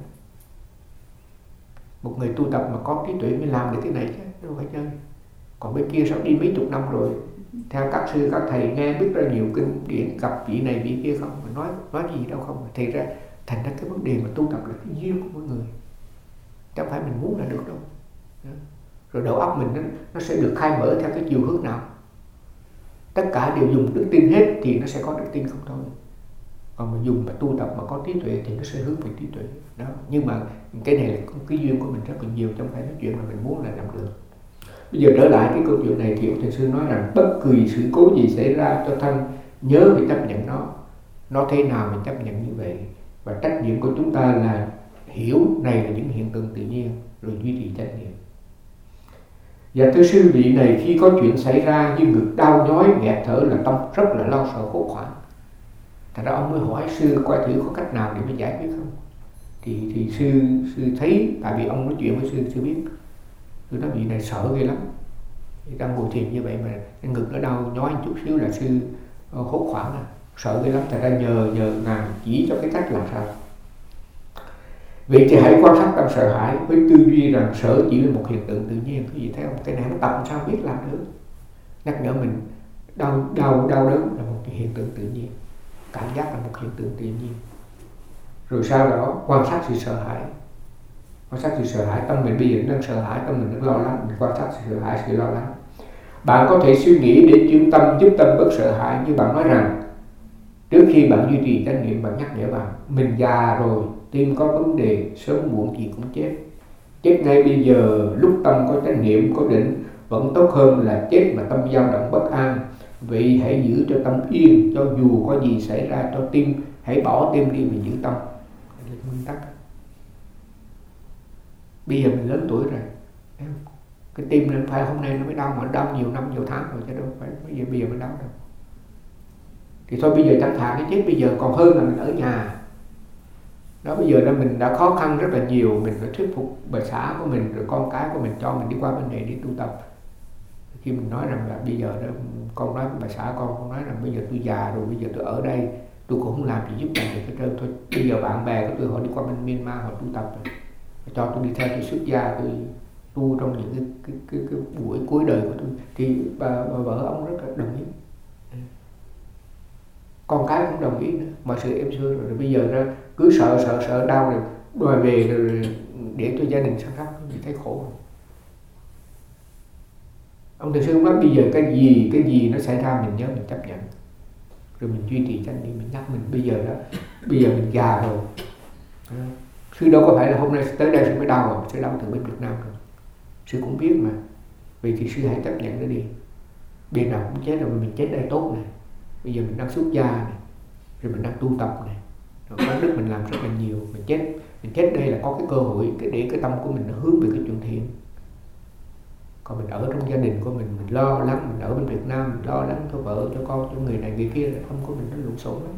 Một người tu tập mà có trí tuệ mới làm được cái này chứ, đâu phải chơi. Còn bên kia sao đi mấy chục năm rồi, theo các sư các thầy nghe biết ra nhiều kinh điển, gặp vị này vị kia không, mà nói nói gì đâu không. Thì ra thành ra cái vấn đề mà tu tập là cái duyên của mỗi người, chẳng phải mình muốn là được đâu. Rồi đầu óc mình nó, nó sẽ được khai mở theo cái chiều hướng nào. Tất cả đều dùng đức tin hết thì nó sẽ có đức tin không thôi. Còn mà dùng mà tu tập mà có trí tuệ thì nó sẽ hướng về trí tuệ đó. Nhưng mà cái này là cái duyên của mình rất là nhiều, trong phải nói chuyện mà mình muốn là làm được. Bây giờ trở lại cái câu chuyện này thì ông thầy sư nói rằng bất kỳ sự cố gì xảy ra cho thân nhớ phải chấp nhận nó. Nó thế nào mình chấp nhận như vậy. Và trách nhiệm của chúng ta là hiểu này là những hiện tượng tự nhiên, rồi duy trì chánh niệm. Và thưa sư vị này khi có chuyện xảy ra như ngực đau nhói, nghẹt thở là tâm rất là lo sợ hốt hoảng. Thật ra ông mới hỏi sư coi thử có cách nào để mới giải quyết không. Thì thì sư sư thấy, tại vì ông nói chuyện với sư, sư biết. Sư nói vị này sợ ghê lắm. Thì đang ngồi thiền như vậy mà cái ngực nó đau nhói một chút xíu là sư hốt hoảng à, sợ ghê lắm. Thật ra nhờ nhờ ngài chỉ cho cái cách làm sao. Vậy thì hãy quan sát tâm sợ hãi với tư duy rằng sợ chỉ là một hiện tượng tự nhiên. Quý vị thấy không? Cái này không tập sao biết làm được. Nhắc nhở mình đau đau đau đớn là một cái hiện tượng tự nhiên, cảm giác là một hiện tượng tự nhiên. Rồi sau đó quan sát sự sợ hãi, quan sát sự sợ hãi, tâm mình bây giờ đang sợ hãi, tâm mình đang lo lắng, mình quan sát sự sợ hãi, sự lo lắng. Bạn có thể suy nghĩ để chuyển tâm, giúp tâm bớt sợ hãi. Như bạn nói rằng trước khi bạn duy trì chánh niệm, bạn nhắc nhở bạn mình già rồi, tim có vấn đề, sớm muộn gì cũng chết. Chết ngay bây giờ, lúc tâm có chánh niệm, có định, vẫn tốt hơn là chết mà tâm dao động bất an. Vậy hãy giữ cho tâm yên, cho dù có gì xảy ra cho tim, hãy bỏ tim đi mà giữ tâm. Đây là nguyên tắc. Bây giờ mình lớn tuổi rồi, cái tim nên phải hôm nay nó mới đau, mà đau nhiều năm nhiều tháng rồi chứ đâu phải bây giờ bây giờ mới đau đâu. Thì thôi bây giờ chẳng thà cái chết bây giờ còn hơn là mình ở nhà. Đó, bây giờ là mình đã khó khăn rất là nhiều, mình phải thuyết phục bà xã của mình, rồi con cái của mình cho mình đi qua bên này đi tu tập. Khi mình nói rằng là bây giờ đó, con nói với bà xã con, con nói rằng bây giờ tôi già rồi, bây giờ tôi ở đây, tôi cũng không làm gì giúp bạn được hết trơn. Thôi bây giờ bạn bè của tôi họ đi qua bên Myanmar họ tu tập rồi, cho tôi đi theo, tôi xuất gia, tôi tu trong những cái, cái, cái, cái buổi cuối đời của tôi, thì bà, bà vợ ông rất là đồng ý, con cái cũng đồng ý nữa, mọi sự êm xuôi rồi. Rồi bây giờ ra cứ sợ sợ sợ đau rồi đòi về rồi để cho gia đình săn sóc thì thấy khổ. Ông Thiền sư nói bây giờ cái gì cái gì nó xảy ra mình nhớ mình chấp nhận, rồi mình duy trì chánh niệm, mình nhắc mình bây giờ đó, bây giờ mình già rồi. Sư đâu có phải là hôm nay tới đây sư mới đau rồi, sư đau từ bên Việt Nam rồi, sư cũng biết mà. Vì thì sư hãy chấp nhận nó đi, bên nào cũng chết rồi, mình chết đây tốt này, bây giờ mình đang xuất gia này, rồi mình đang tu tập này, rồi có đức mình làm rất là nhiều, mình chết mình chết đây là có cái cơ hội để cái tâm của mình nó hướng về cái chuyện thiện. Còn mình ở trong gia đình của mình, mình lo lắng, mình ở bên Việt Nam, mình lo lắng cho vợ, cho con, cho người này người kia, là tâm của mình nó lộn xộn lắm.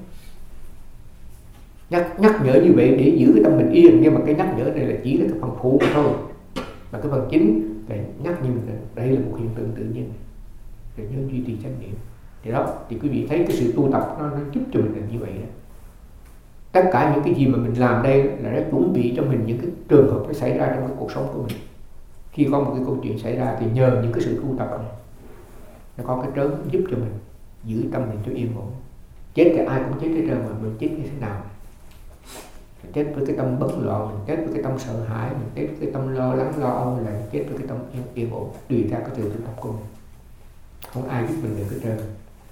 Nhắc, nhắc nhở như vậy để giữ cái tâm mình yên, nhưng mà cái nhắc nhở này là chỉ là cái phần phụ thôi. Mà cái phần chính là nhắc như mình là đây là một hiện tượng tự nhiên, rồi nhớ duy trì chánh niệm. Thì đó, thì quý vị thấy cái sự tu tập nó, nó giúp cho mình là như vậy đó. Tất cả những cái gì mà mình làm đây là nó chuẩn bị cho mình những cái trường hợp nó xảy ra trong cái cuộc sống của mình. Khi có một cái câu chuyện xảy ra thì nhờ những cái sự tu tập này, nó có cái trớn giúp cho mình giữ tâm mình cho yên ổn. Chết thì ai cũng chết hết trơn, mà mình chết như thế nào? Mình chết với cái tâm bấn loạn, mình chết với cái tâm sợ hãi, mình chết với cái tâm lo lắng lo âu, là mình chết với cái tâm yên, yên ổn, tùy theo cái sự tu tập của mình. Không ai giúp mình được hết trơn.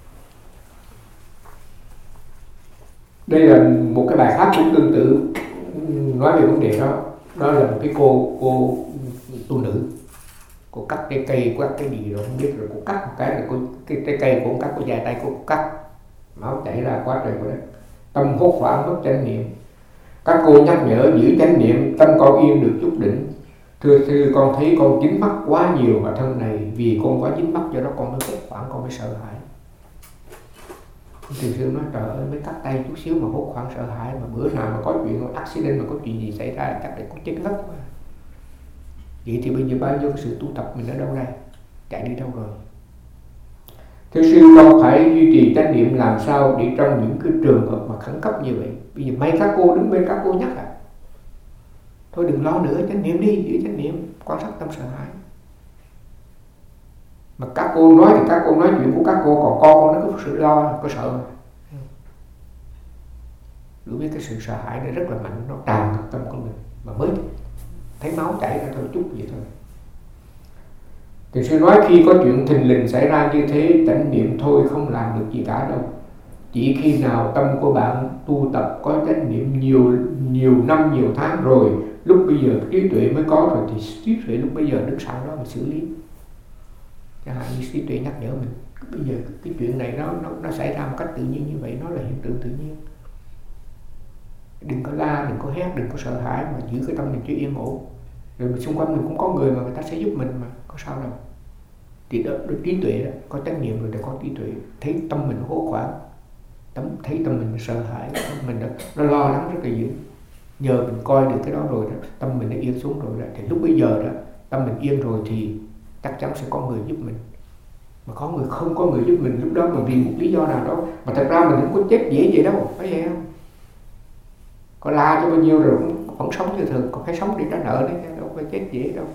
Đây là một cái bài khác cũng tương tự nói về vấn đề đó. Đó là một cái cô cô tu nữ, cô cắt cái cây, cô cắt cái gì rồi không biết, rồi cô cắt một cái là cô, cái, cái cây của cô cắt, cô dài tay cô cắt, máu chảy ra quá trời của đấy. Tâm hốt hoảng mất chánh niệm. Các cô nhắc nhở giữ chánh niệm, tâm con yên được chút đỉnh. Thưa sư, con thấy con dính mắc quá nhiều vào thân này, vì con quá dính mắc cho đó con mới hốt hoảng, con mới sợ hãi. Thiền sư nói trời ơi, mới cắt tay chút xíu mà hốt hoảng sợ hãi, mà bữa nào mà có chuyện accident, mà có chuyện gì xảy ra chắc là cũng chết ngất quá. Vậy thì bây giờ bao nhiêu cái sự tu tập mình ở đâu đây, chạy đi đâu rồi? Thưa sư, con phải duy trì chánh niệm làm sao để trong những cái trường hợp mà khẩn cấp như vậy. Bây giờ mấy các cô đứng bên các cô nhắc à, thôi đừng lo nữa, chánh niệm đi, giữ chánh niệm, quan sát tâm sợ hãi. Mà các cô nói thì các cô nói chuyện của các cô, còn con con nó có sự lo, có sợ. Đối với cái sự sợ hãi này rất là mạnh, nó tràn ngập tâm của mình, mà mới thấy máu chảy ra thôi, chút vậy thôi. Thì sư nói khi có chuyện thình lình xảy ra như thế, chánh niệm thôi không làm được gì cả đâu. Chỉ khi nào tâm của bạn tu tập có chánh niệm nhiều nhiều năm, nhiều tháng rồi, lúc bây giờ trí tuệ mới có rồi, thì trí tuệ lúc bây giờ đứng sẵn đó mà xử lý. Chẳng hạn như trí tuệ nhắc nhở mình, bây giờ cái chuyện này nó, nó, nó xảy ra một cách tự nhiên như vậy, nó là hiện tượng tự nhiên. Đừng có la, đừng có hét, đừng có sợ hãi, mà giữ cái tâm mình cho yên ổn. Rồi xung quanh mình cũng có người mà người ta sẽ giúp mình mà, có sao đâu. Thì đó, đó trí tuệ đó, có chánh niệm rồi để có trí tuệ, thấy tâm mình hốt hoảng, tâm, thấy tâm mình sợ hãi, tâm mình đó, nó lo lắng rất là dữ. Nhờ mình coi được cái đó rồi đó, tâm mình đã yên xuống rồi đó, thì lúc bây giờ đó, tâm mình yên rồi thì chắc chắn sẽ có người giúp mình. Mà có người không có người giúp mình lúc đó mà vì một lý do nào đó, mà thật ra mình không có chết dễ vậy đâu, phải vậy không? Có la cho bao nhiêu rồi cũng vẫn sống như thường, còn phải sống để trả nợ đấy, đâu phải chết dễ đâu.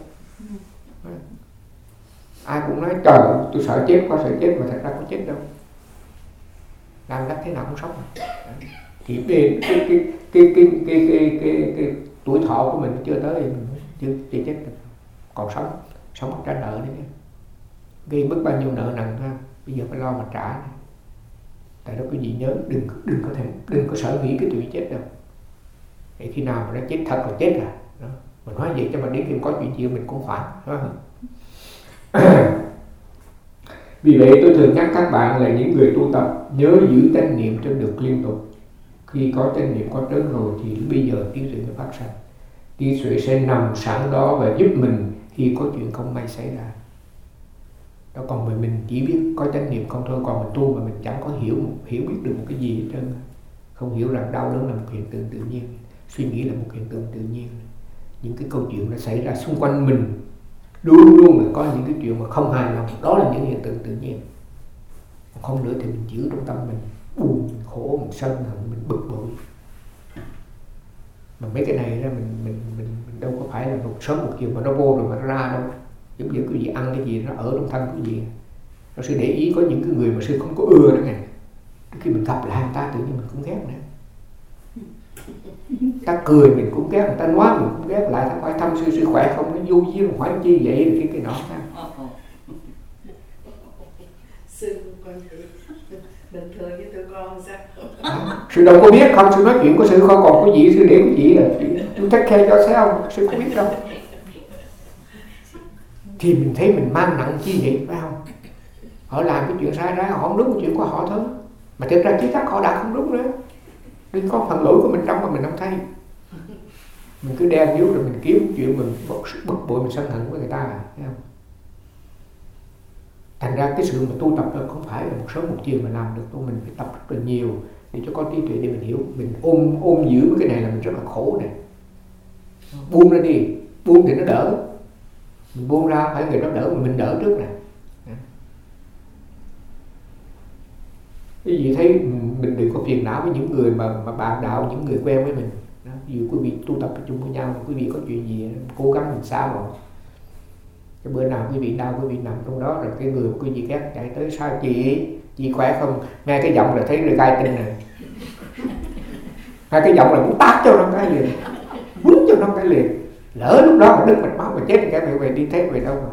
Ai cũng nói trời tôi sợ chết, có sợ chết, mà thật ra không chết đâu, làm cách thế nào cũng sống. Thì về cái cái cái cái cái cái, cái, cái tuổi thọ của mình chưa tới thì mình chưa, chưa chết được, còn sống sống trả nợ đấy, gây mất bao nhiêu nợ nần ha, bây giờ phải lo mà trả. Tại đó quý vị nhớ đừng đừng có thể đừng có sợ nghĩ cái chuyện chết đâu. Để khi nào mà nó chết thật là chết à. Đó. Mình nói vậy cho mà đến khi có chuyện gì mình cũng hoảng. Vì vậy tôi thường nhắc các bạn là những người tu tập nhớ giữ chánh niệm cho được liên tục. Khi có chánh niệm có trớn rồi thì bây giờ trí tuệ mới phát sinh. Trí tuệ sẽ nằm sẵn đó và giúp mình khi có chuyện không may xảy ra. Đó, còn mình, mình chỉ biết có chánh niệm không thôi, còn mình tu mà mình chẳng có hiểu hiểu biết được một cái gì hết trơn. Không hiểu rằng đau đớn là một hiện tượng tự nhiên, suy nghĩ là một hiện tượng tự nhiên. Những cái câu chuyện nó xảy ra xung quanh mình luôn luôn là có những cái chuyện mà không hài lòng, đó là những hiện tượng tự nhiên. Không nữa thì mình giữ trong tâm mình buồn, khổ, mình sân hận, mình bực bội. Mà mấy cái này ra mình mình mình, mình đâu có phải là một sớm một chiều mà nó vô rồi mà nó ra đâu. Giống như quý vị ăn cái gì nó ở trong thân quý vị. Nó sư để ý có những cái người mà sư không có ưa đó nghe. Khi mình gặp lại người ta tự nhiên mình cũng ghét nữa. Ta cười mình cũng ghét, người ta nói mình cũng ghét, lại ta hỏi thăm sư sư khỏe không, nó vô duyên hỏi chi vậy rồi cái cái nọ ha. Sư con bình thường với tụi con sao? À, sư đâu có biết không, sư nói chuyện của sư không còn có gì, sư để cái gì là tôi take care cho sao, sư không biết đâu. Thì mình thấy mình mang nặng chi vậy phải không? Họ làm cái chuyện sai trái, họ không đúng cái chuyện của họ thôi. Mà thực ra chứ chắc họ đã không đúng nữa. Nên có phần lỗi của mình trong mà mình không thấy. Mình cứ đeo níu rồi mình kiếm chuyện mình bực bội, mình sân hận với người ta à, thấy không? Thành ra cái sự mà tu tập đó không phải là một sớm một chiều mà làm được đâu, mình phải tập rất là nhiều để cho có trí tuệ để mình hiểu. Mình ôm ôm giữ với cái này là mình rất là khổ này. Buông ra đi, buông thì nó đỡ. Mình buông ra phải người đó đỡ mà mình đỡ trước nè. Quý vị thấy mình đừng có phiền não với những người mà, mà bạn đạo, những người quen với mình. Đó. Ví dụ quý vị tu tập chung với nhau, quý vị có chuyện gì cố gắng mình xa vào. Cái bữa nào quý vị đau, quý vị nằm trong đó rồi cái người quý vị ghét chạy tới sao chị, chị khỏe không? Nghe cái giọng là thấy người gai tinh này. Nghe cái giọng là muốn tát cho nó cái liền, muốn cho nó cái liền. Lỡ lúc đó mà đứt mạch máu mà chết cái mẹ về đi thế về đâu mà.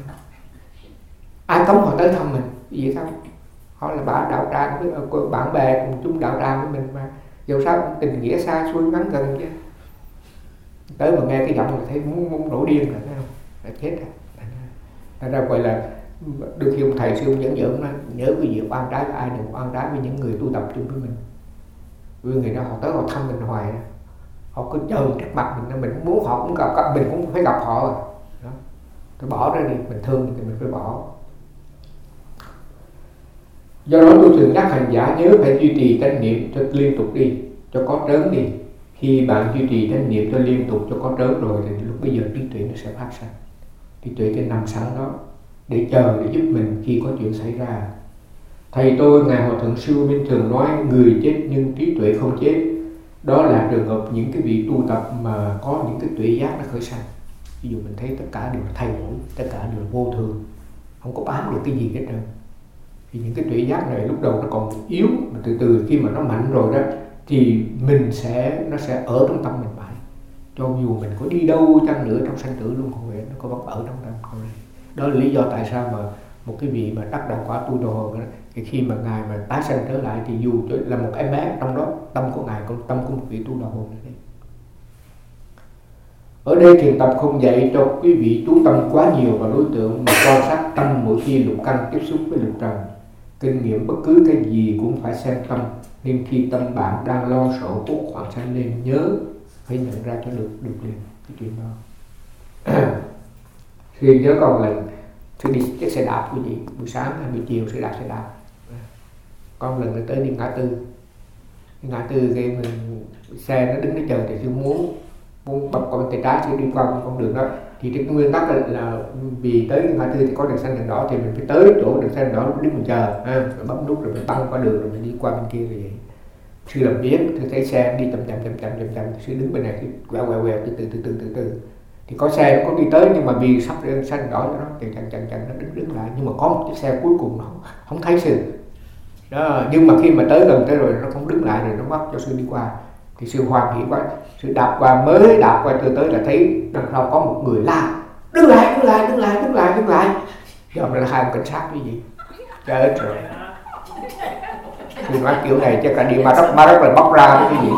Ai cấm họ tới thăm mình, cái gì không? Họ là bạn đạo tràng với bạn bè cùng chung đạo tràng với mình mà. Dù sao tình nghĩa xa xôi ngắn gần chứ. Tới mà nghe cái giọng là thấy muốn, muốn nổi điên rồi, thấy không? Là chết rồi. Thành ra gọi là đôi khi ông thầy sư ông dẫn dẫn nó nhớ cái việc oan trái với ai, đừng oan trái với những người tu tập chung với mình. Vì người đó họ tới họ thăm mình hoài, họ cứ chờ trước mặt mình, mình muốn họ cũng gặp, gặp mình cũng phải gặp họ. Đó. Tôi bỏ ra đi, mình thương thì mình phải bỏ. Do đó tôi thường nhắc hành giả nhớ phải duy trì chánh niệm cho liên tục đi, cho có trớn đi. Khi bạn duy trì chánh niệm cho liên tục cho có trớn rồi thì lúc bây giờ trí tuệ nó sẽ phát sinh. Trí tuệ cái nằm sẵn đó để chờ để giúp mình khi có chuyện xảy ra. Thầy tôi ngài Hòa Thượng Sư Minh thường nói người chết nhưng trí tuệ không chết. Đó là trường hợp những cái vị tu tập mà có những cái tuệ giác nó khởi sanh. Ví dụ mình thấy tất cả đều là thay đổi, tất cả đều là vô thường, không có bám được cái gì hết trơn. Thì những cái tuệ giác này lúc đầu nó còn yếu, mà từ từ khi mà nó mạnh rồi đó thì mình sẽ nó sẽ ở trong tâm mình mãi. Cho dù mình có đi đâu chăng nữa trong sanh tử luôn không vậy, nó có vẫn ở trong tâm con này. Đó là lý do tại sao mà một cái vị mà đắc đạo quả tu đồ hồn thì khi mà ngài mà tái sanh trở lại thì dù là một em bé trong đó, tâm của ngài cũng tâm của một vị tu đồ hồn này. Ở đây thiền tập không dạy cho quý vị chú tâm quá nhiều vào đối tượng mà quan sát tâm mỗi khi lục căn tiếp xúc với lục trần. Kinh nghiệm bất cứ cái gì cũng phải xem tâm, nên khi tâm bạn đang lo sợ hốt hoảng sanh lên, nhớ phải nhận ra cho được được liền cái chuyện đó. Thì nhớ còn là tôi đi chiếc xe đạp quý vị, buổi sáng hay buổi chiều sẽ đạp xe đạp. Con lần tới đi ngã tư, ngã tư cái mình xe nó đứng nó chờ thì tôi muốn muốn bập con tay trái sẽ đi qua con đường đó. Thì cái nguyên tắc là, là vì tới ngã tư thì có đèn xanh đèn đỏ thì mình phải tới chỗ đèn xanh đèn đỏ đứng mình chờ, ha, rồi bấm nút rồi mình băng qua đường rồi mình đi qua bên kia rồi vậy. Sư làm biến, tôi thấy xe đi chậm chậm chậm chậm chậm chậm, sư đứng bên này thì quẹo quẹo quẹo từ từ từ từ từ từ. Thì có xe có đi tới nhưng mà vì sắp đèn xanh đèn đỏ cho nó thì chậm chậm chậm nó đứng đứng lại, nhưng mà có một chiếc xe cuối cùng nó không, không thấy sư. Đó, nhưng mà khi mà tới gần tới rồi nó không đứng lại rồi nó bắt cho sư đi qua. Thì sư hoan hỉ quá, sư đạp qua mới đạp qua từ tới là thấy đằng sau có một người la đứng lại đứng lại đứng lại đứng lại đứng lại, giờ là hai ông cảnh sát cái gì chết rồi. Sư nói kiểu này chắc cả đi mà đốc ba đốc là bóc ra cái gì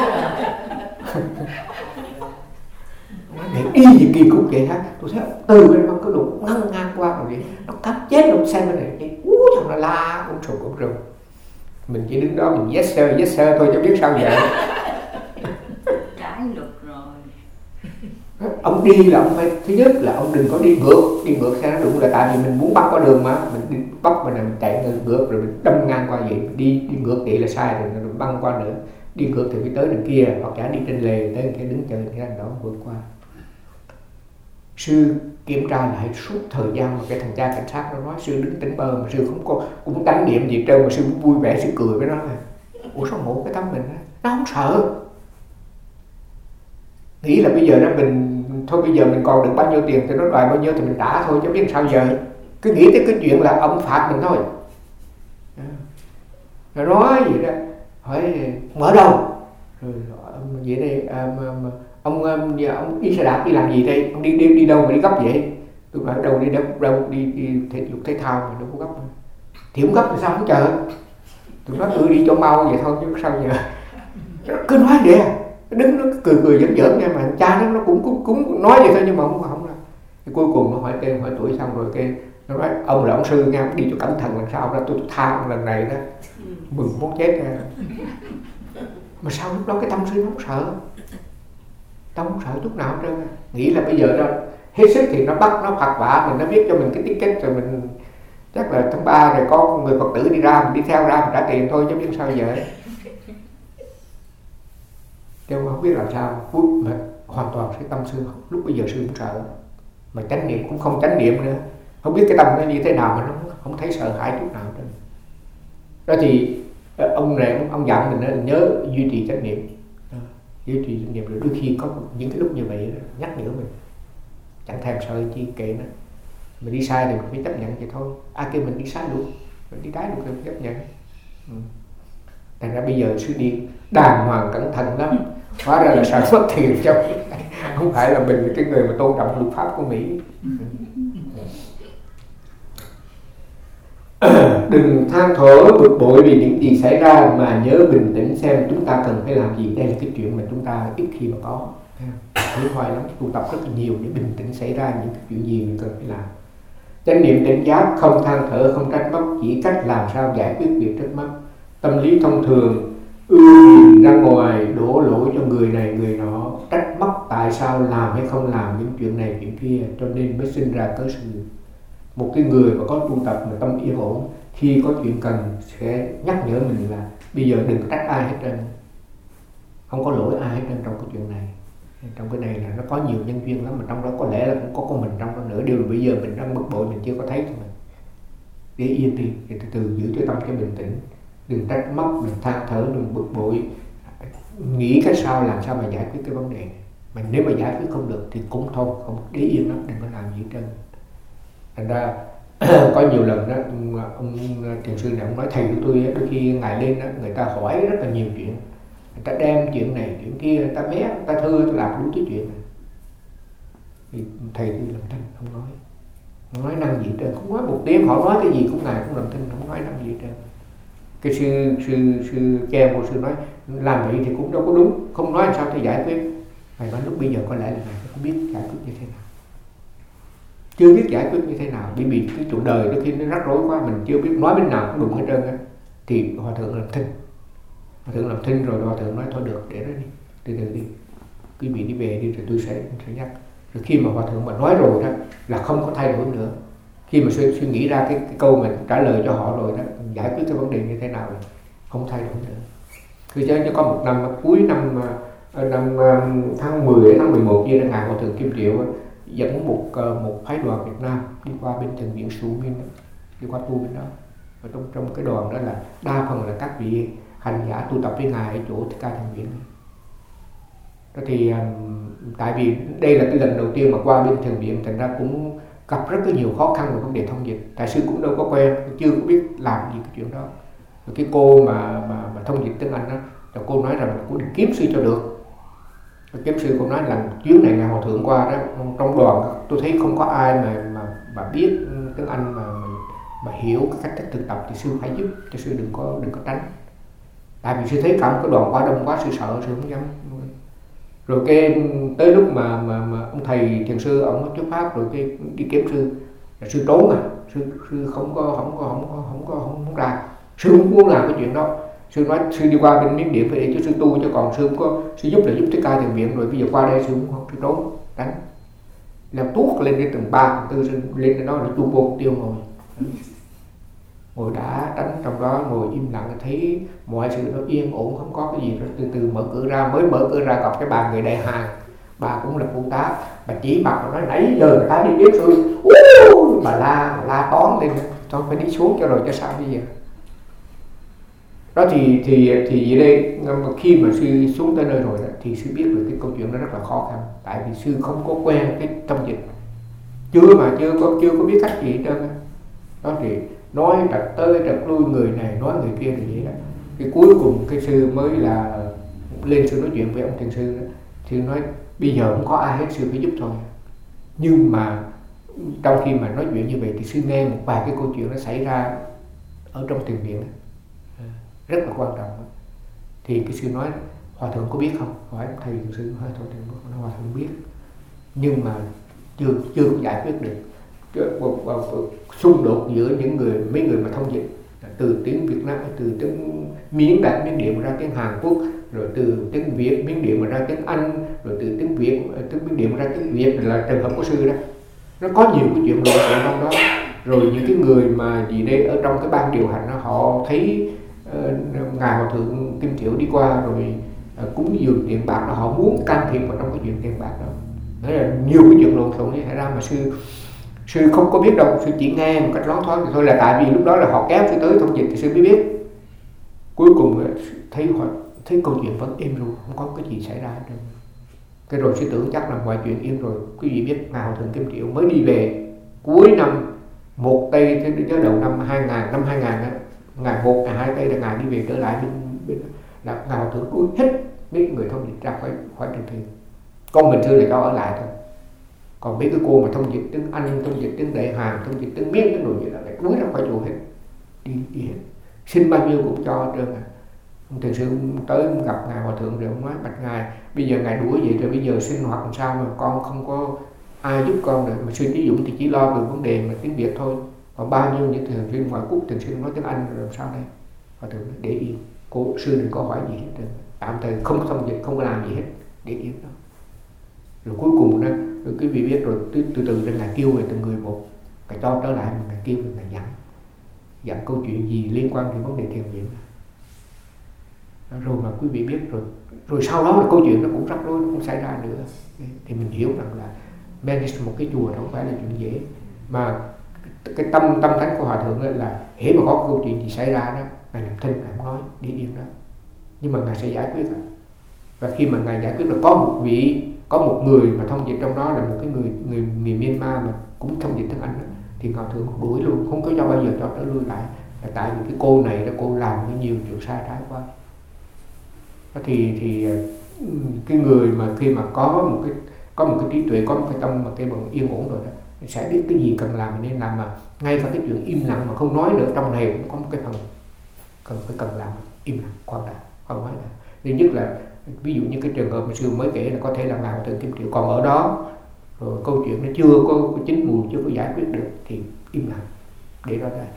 để y gì kỳ cục vậy ha. Tôi thấy từ bên băng cái đụng ngăn ngang qua rồi vậy nó cắt chết luôn xe bên này cái ú thằng là la cũng sụp cũng rừng. Mình chỉ đứng đó mình yes sir yes sir thôi chứ biết sao vậy. Trái luật rồi. Ông đi là ông phải, thứ nhất là ông đừng có đi ngược, đi ngược xe nó đụng là tại vì mình muốn bắt qua đường mà mình đi bắt mà mình chạy ngược rồi mình đâm ngang qua vậy, đi đi ngược vậy là sai rồi, mình băng qua nữa, đi ngược thì phải tới đường kia hoặc giả đi trên lề tới cái đứng chờ cái anh đó vượt qua. Sư kiểm tra lại suốt thời gian mà cái thằng cha cảnh sát nó nói sư đứng tỉnh bơ mà sư không có cũng tánh niệm gì trơn mà sư vui vẻ sư cười với nó. Ủa sao ngộ cái tâm mình đó? Nó không sợ. Nghĩ là bây giờ đó mình thôi bây giờ mình còn được bao nhiêu tiền thì nó đòi bao nhiêu thì mình trả thôi chứ biết sao giờ. Cứ nghĩ tới cái chuyện là ông phạt mình thôi. Rồi nói vậy đó, hỏi mở đâu? Rồi vậy đây à, mà, mà, ông, ông ông đi xe đạp đi làm gì đây? Ông đi đi đi đâu mà đi gấp vậy? Tôi nói đâu đi đâu đâu đi, đi thể dục thể thao mà đâu có gấp. Thì không gấp thì sao không chờ? Tôi nói tôi đi chỗ mau vậy thôi chứ sao giờ? Cứ nói vậy. Đứng nó cười cười giỡn giỡn nha, mà cha nó nó cũng cũng cũng nói vậy thôi nhưng mà không không là. Cuối cùng nó hỏi tên hỏi tuổi xong rồi cái nó nói ông là ông sư nha, đi cho cẩn thận lần sau ra tôi tha ông lần này đó. Mừng muốn chết nha. Mà sao lúc đó cái tâm sư nó không sợ, tao không sợ chút nào hết trơn. Nghĩ là bây giờ đó hết sức thì nó bắt nó phạt vạ mình, nó viết cho mình cái tiết kết rồi mình chắc là tháng ba rồi có người Phật tử đi ra mình đi theo ra mình trả tiền thôi chứ biết sao giờ. Chứ không biết làm sao mà hoàn toàn cái tâm sư lúc bây giờ sư cũng sợ, mà chánh niệm cũng không chánh niệm nữa, không biết cái tâm nó như thế nào mà nó không thấy sợ hãi chút nào hết. Đó thì ông này ông, ông dặn mình nên nhớ duy trì chánh niệm, duy trì chánh niệm rồi đôi khi có những cái lúc như vậy nhắc nhở mình chẳng thèm sợ chi kệ nó, mình đi sai thì mình phải chấp nhận vậy thôi. Ai kêu mình đi sai luôn, mình đi trái luôn thì mình chấp nhận. Ừ. Thành ra bây giờ sư đi đàng hoàng cẩn thận lắm, hóa ra là sợ mất tiền cho không phải là mình là cái người mà tôn trọng luật pháp của Mỹ. Đừng than thở bực bội vì những gì xảy ra mà nhớ bình tĩnh xem chúng ta cần phải làm gì. Đây là cái chuyện mà chúng ta ít khi mà có, thử hoài lắm, tu tập rất là nhiều để bình tĩnh xảy ra những cái chuyện gì mình cần phải làm. Chánh niệm tỉnh giác, không than thở, không trách móc, chỉ cách làm sao giải quyết việc trước mắt. Tâm lý thông thường ưa nhìn ra ngoài, đổ lỗi cho người này người nọ, trách móc tại sao làm hay không làm những chuyện này chuyện kia, cho nên mới sinh ra cớ sự. Một cái người mà có tu tập mà tâm yên ổn, khi có chuyện cần sẽ nhắc nhở mình là bây giờ đừng trách ai hết trơn, không có lỗi ai hết trơn trong cái chuyện này. Trong cái này là nó có nhiều nhân duyên lắm, mà trong đó có lẽ là cũng có con mình trong đó nữa. Điều là bây giờ mình đang bực bội mình chưa có thấy thôi. Để yên đi, để từ từ giữ cho tâm cái bình tĩnh, đừng trách móc, đừng than thở, đừng bực bội, nghĩ cái sao làm sao mà giải quyết cái vấn đề này. Mà nếu mà giải quyết không được thì cũng thôi, không để yên lắm, đừng có làm gì hết trơn. Thành ra có nhiều lần đó ông thiền sư này ông nói thầy của tôi đôi khi ngài lên đó, người ta hỏi rất là nhiều chuyện, người ta đem chuyện này chuyện kia, người ta bé, người ta thưa, tôi làm đủ thứ chuyện này. Thì thầy tôi làm thinh không nói, không nói năng gì hết trơn, không nói một tiếng, họ nói cái gì cũng ngài cũng làm thinh, không nói năng gì hết trơn. Cái sư sư sư cha của sư nói làm vậy thì cũng đâu có đúng, không nói làm sao thì giải quyết. Thầy nói lúc bây giờ có lẽ là ngài không biết giải quyết như thế nào, chưa biết giải quyết như thế nào, bởi vì cái chủ đời đôi khi nó rắc rối quá, mình chưa biết nói bên nào cũng đụng hết trơn á. Thì hòa thượng làm thinh, hòa thượng làm thinh rồi hòa thượng nói thôi được, để đó đi, từ từ đi, quý vị đi về đi rồi tôi sẽ sẽ nhắc. Rồi khi mà hòa thượng mà nói rồi đó là không có thay đổi nữa. Khi mà suy, suy nghĩ ra cái, cái câu mà trả lời cho họ rồi đó, giải quyết cái vấn đề như thế nào rồi không thay đổi nữa. Cứ chứ có một năm cuối năm năm tháng mười tháng mười một kia, ngài hòa thượng Kim Triệu dẫn một một phái đoàn Việt Nam đi qua bên Trần Viện Sủ Minh, đi qua tu bên đó. Và trong trong cái đoàn đó là đa phần là các vị hành giả tu tập với ngài ở chỗ Thích Ca Thiền Viện. Đó thì um, tại vì đây là cái lần đầu tiên mà qua bên Thiền Viện, thành ra cũng gặp rất là nhiều khó khăn về vấn đề thông dịch. Tại sư cũng đâu có quen, chưa có biết làm gì cái chuyện đó. Rồi cái cô mà mà, mà thông dịch tiếng Anh đó, cô nói rằng là cô định kiếm sư cho được. Kiếm sư cũng nói là chuyến này ngài hòa thượng qua đó, trong đoàn tôi thấy không có ai mà mà mà biết tiếng Anh mà mà hiểu cái cách thức thực tập thì sư phải giúp cho sư đừng có đừng có tránh. Tại vì sư thấy cả một cái đoàn quá đông quá, sư sợ, sư không dám. Rồi cái tới lúc mà mà mà ông thầy thiền sư ông thuyết pháp rồi cái đi kiếm sư, là sư trốn à, sư sư không có không có không có không có không muốn ra, sư không muốn làm cái chuyện đó. Sư nói sư đi qua bên Miến Điện phải để cho sư tu, chứ còn sư không có, sư giúp là giúp Thích Ca Thiền Viện rồi, bây giờ qua đây sư không không sư trốn đánh, làm tuốt lên đến tầng ba tầng tư, sư lên đến đó là tu vô tiêu ngồi ngồi đã đánh trong đó, ngồi im lặng, thấy mọi sự nó yên ổn, không có cái gì. Rồi từ từ mở cửa ra, mới mở cửa ra gặp cái bà người đại hàng, bà cũng là phụ tá, bà chỉ mặt và nói nãy giờ người ta đi tiếp sư, bà la bà la toán lên, thôi phải đi xuống cho rồi cho sao bây giờ. Đó thì thì thì ở đây khi mà sư xuống tới nơi rồi đó, thì sư biết được cái câu chuyện đó rất là khó khăn, tại vì sư không có quen cái thông dịch, chưa mà chưa có chưa có biết cách gì hết trơn. Đó thì nói trật tới trật lui, người này nói người kia thì vậy đó. Cái cuối cùng cái sư mới là lên sư nói chuyện với ông thiền sư đó, thì nói bây giờ không có ai hết, sư phải giúp thôi. Nhưng mà trong khi mà nói chuyện như vậy thì sư nghe một vài cái câu chuyện nó xảy ra ở trong thiền viện đó, rất là quan trọng. Thì cái sư nói hòa thượng có biết không? Hỏi thầy thiền sư, hỏi thầy thiền sư, nói hòa thượng biết, nhưng mà chưa chưa có giải quyết được một, một, một xung đột giữa những người mấy người mà thông dịch từ tiếng Việt Nam, từ tiếng Miến Đại Miến Điện mà ra tiếng Hàn Quốc, rồi từ tiếng Việt Miến Điện mà ra tiếng Anh, rồi từ tiếng Việt tiếng Miến Điện mà ra tiếng Việt, là trường hợp của sư đó. Nó có nhiều cái chuyện lộn xộn trong đó. Rồi những cái người mà gì đây ở trong cái ban điều hành đó, họ thấy uh, ngài hòa thượng Kim Thiểu đi qua rồi uh, cúng dường tiền bạc đó, họ muốn can thiệp vào trong cái chuyện tiền bạc đó. Đấy là nhiều cái chuyện lộn xộn như thế ra mà sư sư không có biết đâu, sư chỉ nghe một cách loáng thoáng thì thôi. Là tại vì lúc đó là họ kéo sư tới thông dịch thì sư mới biết. Cuối cùng thấy họ thấy câu chuyện vẫn im ru, không có cái gì xảy ra hết trơn. Cái rồi sư tưởng chắc là mọi chuyện im rồi. Quý vị biết ngài hòa thượng Kim Thiểu mới đi về cuối năm một tây thế đến đầu năm hai nghìn, năm hai nghìn đó, ngày một ngày hai tây là ngài đi về trở lại bên, bên là ngài hòa thượng đuổi hết mấy người thông dịch ra khỏi khỏi trường thiền. Con mình sư là cho ở lại thôi. Còn mấy cái cô mà thông dịch tiếng Anh, thông dịch tiếng Đại Hàn, thông dịch tiếng Miến, tiếng đồ gì đó lại đuổi ra khỏi chùa hết, đi đi hết, xin bao nhiêu cũng cho hết trơn à. Ông thiền sư tới gặp ngài hòa thượng rồi ông nói bạch ngài, bây giờ ngài đuổi vậy rồi bây giờ sinh hoạt làm sao mà con không có ai giúp con nữa, mà sư Trí Dũng thì chỉ lo từ vấn đề mà tiếng Việt thôi, còn bao nhiêu những thiền sư ngoại quốc thiền sư nói tiếng Anh rồi làm sao đây? Hòa thượng để yên, cô sư đừng có hỏi gì hết trơn, tạm thời không có thông dịch, không có làm gì hết, để yên đó. Rồi cuối cùng đó, rồi quý vị biết rồi, từ từ từ là ngài kêu về từng người một, ngài cho trở lại mà ngài kêu về ngài dặn, dặn câu chuyện gì liên quan đến vấn đề thiền viện. Rồi mà quý vị biết rồi, rồi sau đó là câu chuyện nó cũng rắc rối, nó cũng xảy ra nữa. Thì mình hiểu rằng là manage một cái chùa không phải là chuyện dễ, mà cái tâm tâm thánh của hòa thượng là hễ mà có câu chuyện gì xảy ra đó, ngài làm thinh, ngài không nói, đi yên đó, nhưng mà ngài sẽ giải quyết. Và khi mà ngài giải quyết được có một vị, có một người mà thông dịch trong đó là một cái người người người Myanmar mà cũng thông dịch tiếng Anh đó, thì ngài thượng đuổi luôn, không có cho bao giờ cho trở lui lại, là tại vì cái cô này đó, cô làm cái nhiều chuyện sai trái quá. Thì thì cái người mà khi mà có một cái có một cái trí tuệ, có một cái tâm mà cái bằng yên ổn rồi đó, sẽ biết cái gì cần làm nên làm, mà ngay cả cái chuyện im lặng mà không nói nữa, trong này cũng có một cái phần cần phải cần làm im lặng, khoan đã, không nói là. Thứ nhất là ví dụ như cái trường hợp mà sư mới kể là có thể là ngài hòa thượng Kim Thiểu còn ở đó, rồi câu chuyện nó chưa có, có chín mùi, chưa có giải quyết được thì im lặng để đó ra.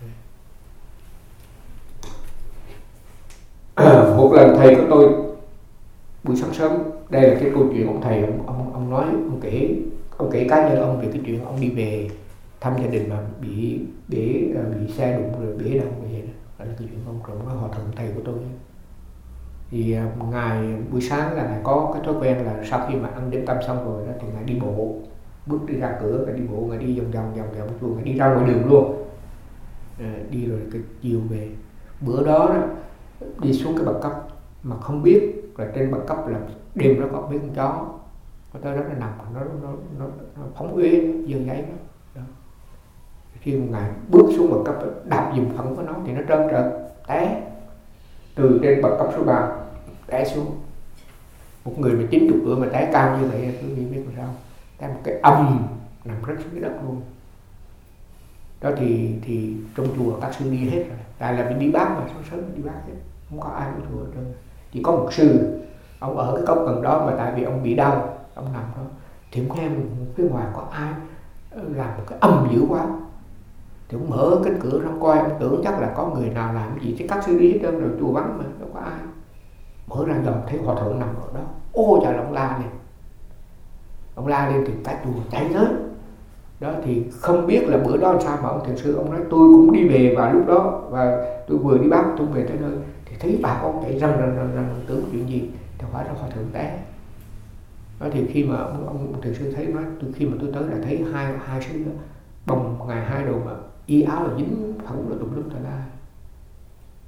Một lần thầy của tôi buổi sáng sớm, đây là cái câu chuyện ông thầy ông ông, ông nói, ông kể ông kể cá nhân ông về cái chuyện ông đi về thăm gia đình mà bị để bị xe đụng rồi bể đầu vậy đó. Đó là cái chuyện ông rồi nói hòa thượng thầy của tôi. Thì ngài buổi sáng là ngài có cái thói quen là sau khi mà ăn điểm tâm xong rồi đó thì ngài đi bộ, bước đi ra cửa, ngài đi bộ, ngài đi vòng vòng vòng vòng chùa, ngài đi ra ngoài đường luôn, à, đi rồi cái chiều về. Bữa đó, đó đi xuống cái bậc cấp mà không biết là trên bậc cấp là đêm nó có mấy con chó, nó tới đó nó nằm, nó nó nó, nó phóng uế dơ giấy đó. Đó. Khi mà ngài bước xuống bậc cấp đạp dùm phận của nó thì nó trơn trợn té từ trên bậc cấp số ba té xuống. Một người mà chín chục tuổi mà té cao như vậy quý vị biết làm sao, té một cái âm nằm rớt xuống cái đất luôn. Đó thì thì trong chùa các sư đi hết rồi, tại là mình đi bác mà sáng sớm đi bác hết, không có ai ở chùa hết trơn. Chỉ có một sư, ông ở cái cốc gần đó mà tại vì ông bị đau, ông nằm đó, thì ông nghe phía ngoài có ai làm một cái âm dữ quá, thì ông mở cánh cửa ra coi, ông tưởng chắc là có người nào làm cái gì, chứ các sư đi hết trơn rồi, chùa vắng mà đâu có ai. Mở ra dòng thấy hòa thượng nằm ở đó, ô trời, ông la lên, ông la lên thì cả chùa chạy tới. Đó thì không biết là bữa đó làm sao mà ông thiền sư ông nói tôi cũng đi về vào lúc đó, và tôi vừa đi bác tôi về tới nơi thì thấy bà con chạy răng răng răng răng tưởng chuyện gì thì hóa ra hòa thượng té. Đó thì khi mà ông, ông, ông thiền sư thấy nói, tôi khi mà tôi tới là thấy hai hai sư đó, bồng ngày hai đầu mà y áo là dính phẳng là tùm lum tà la.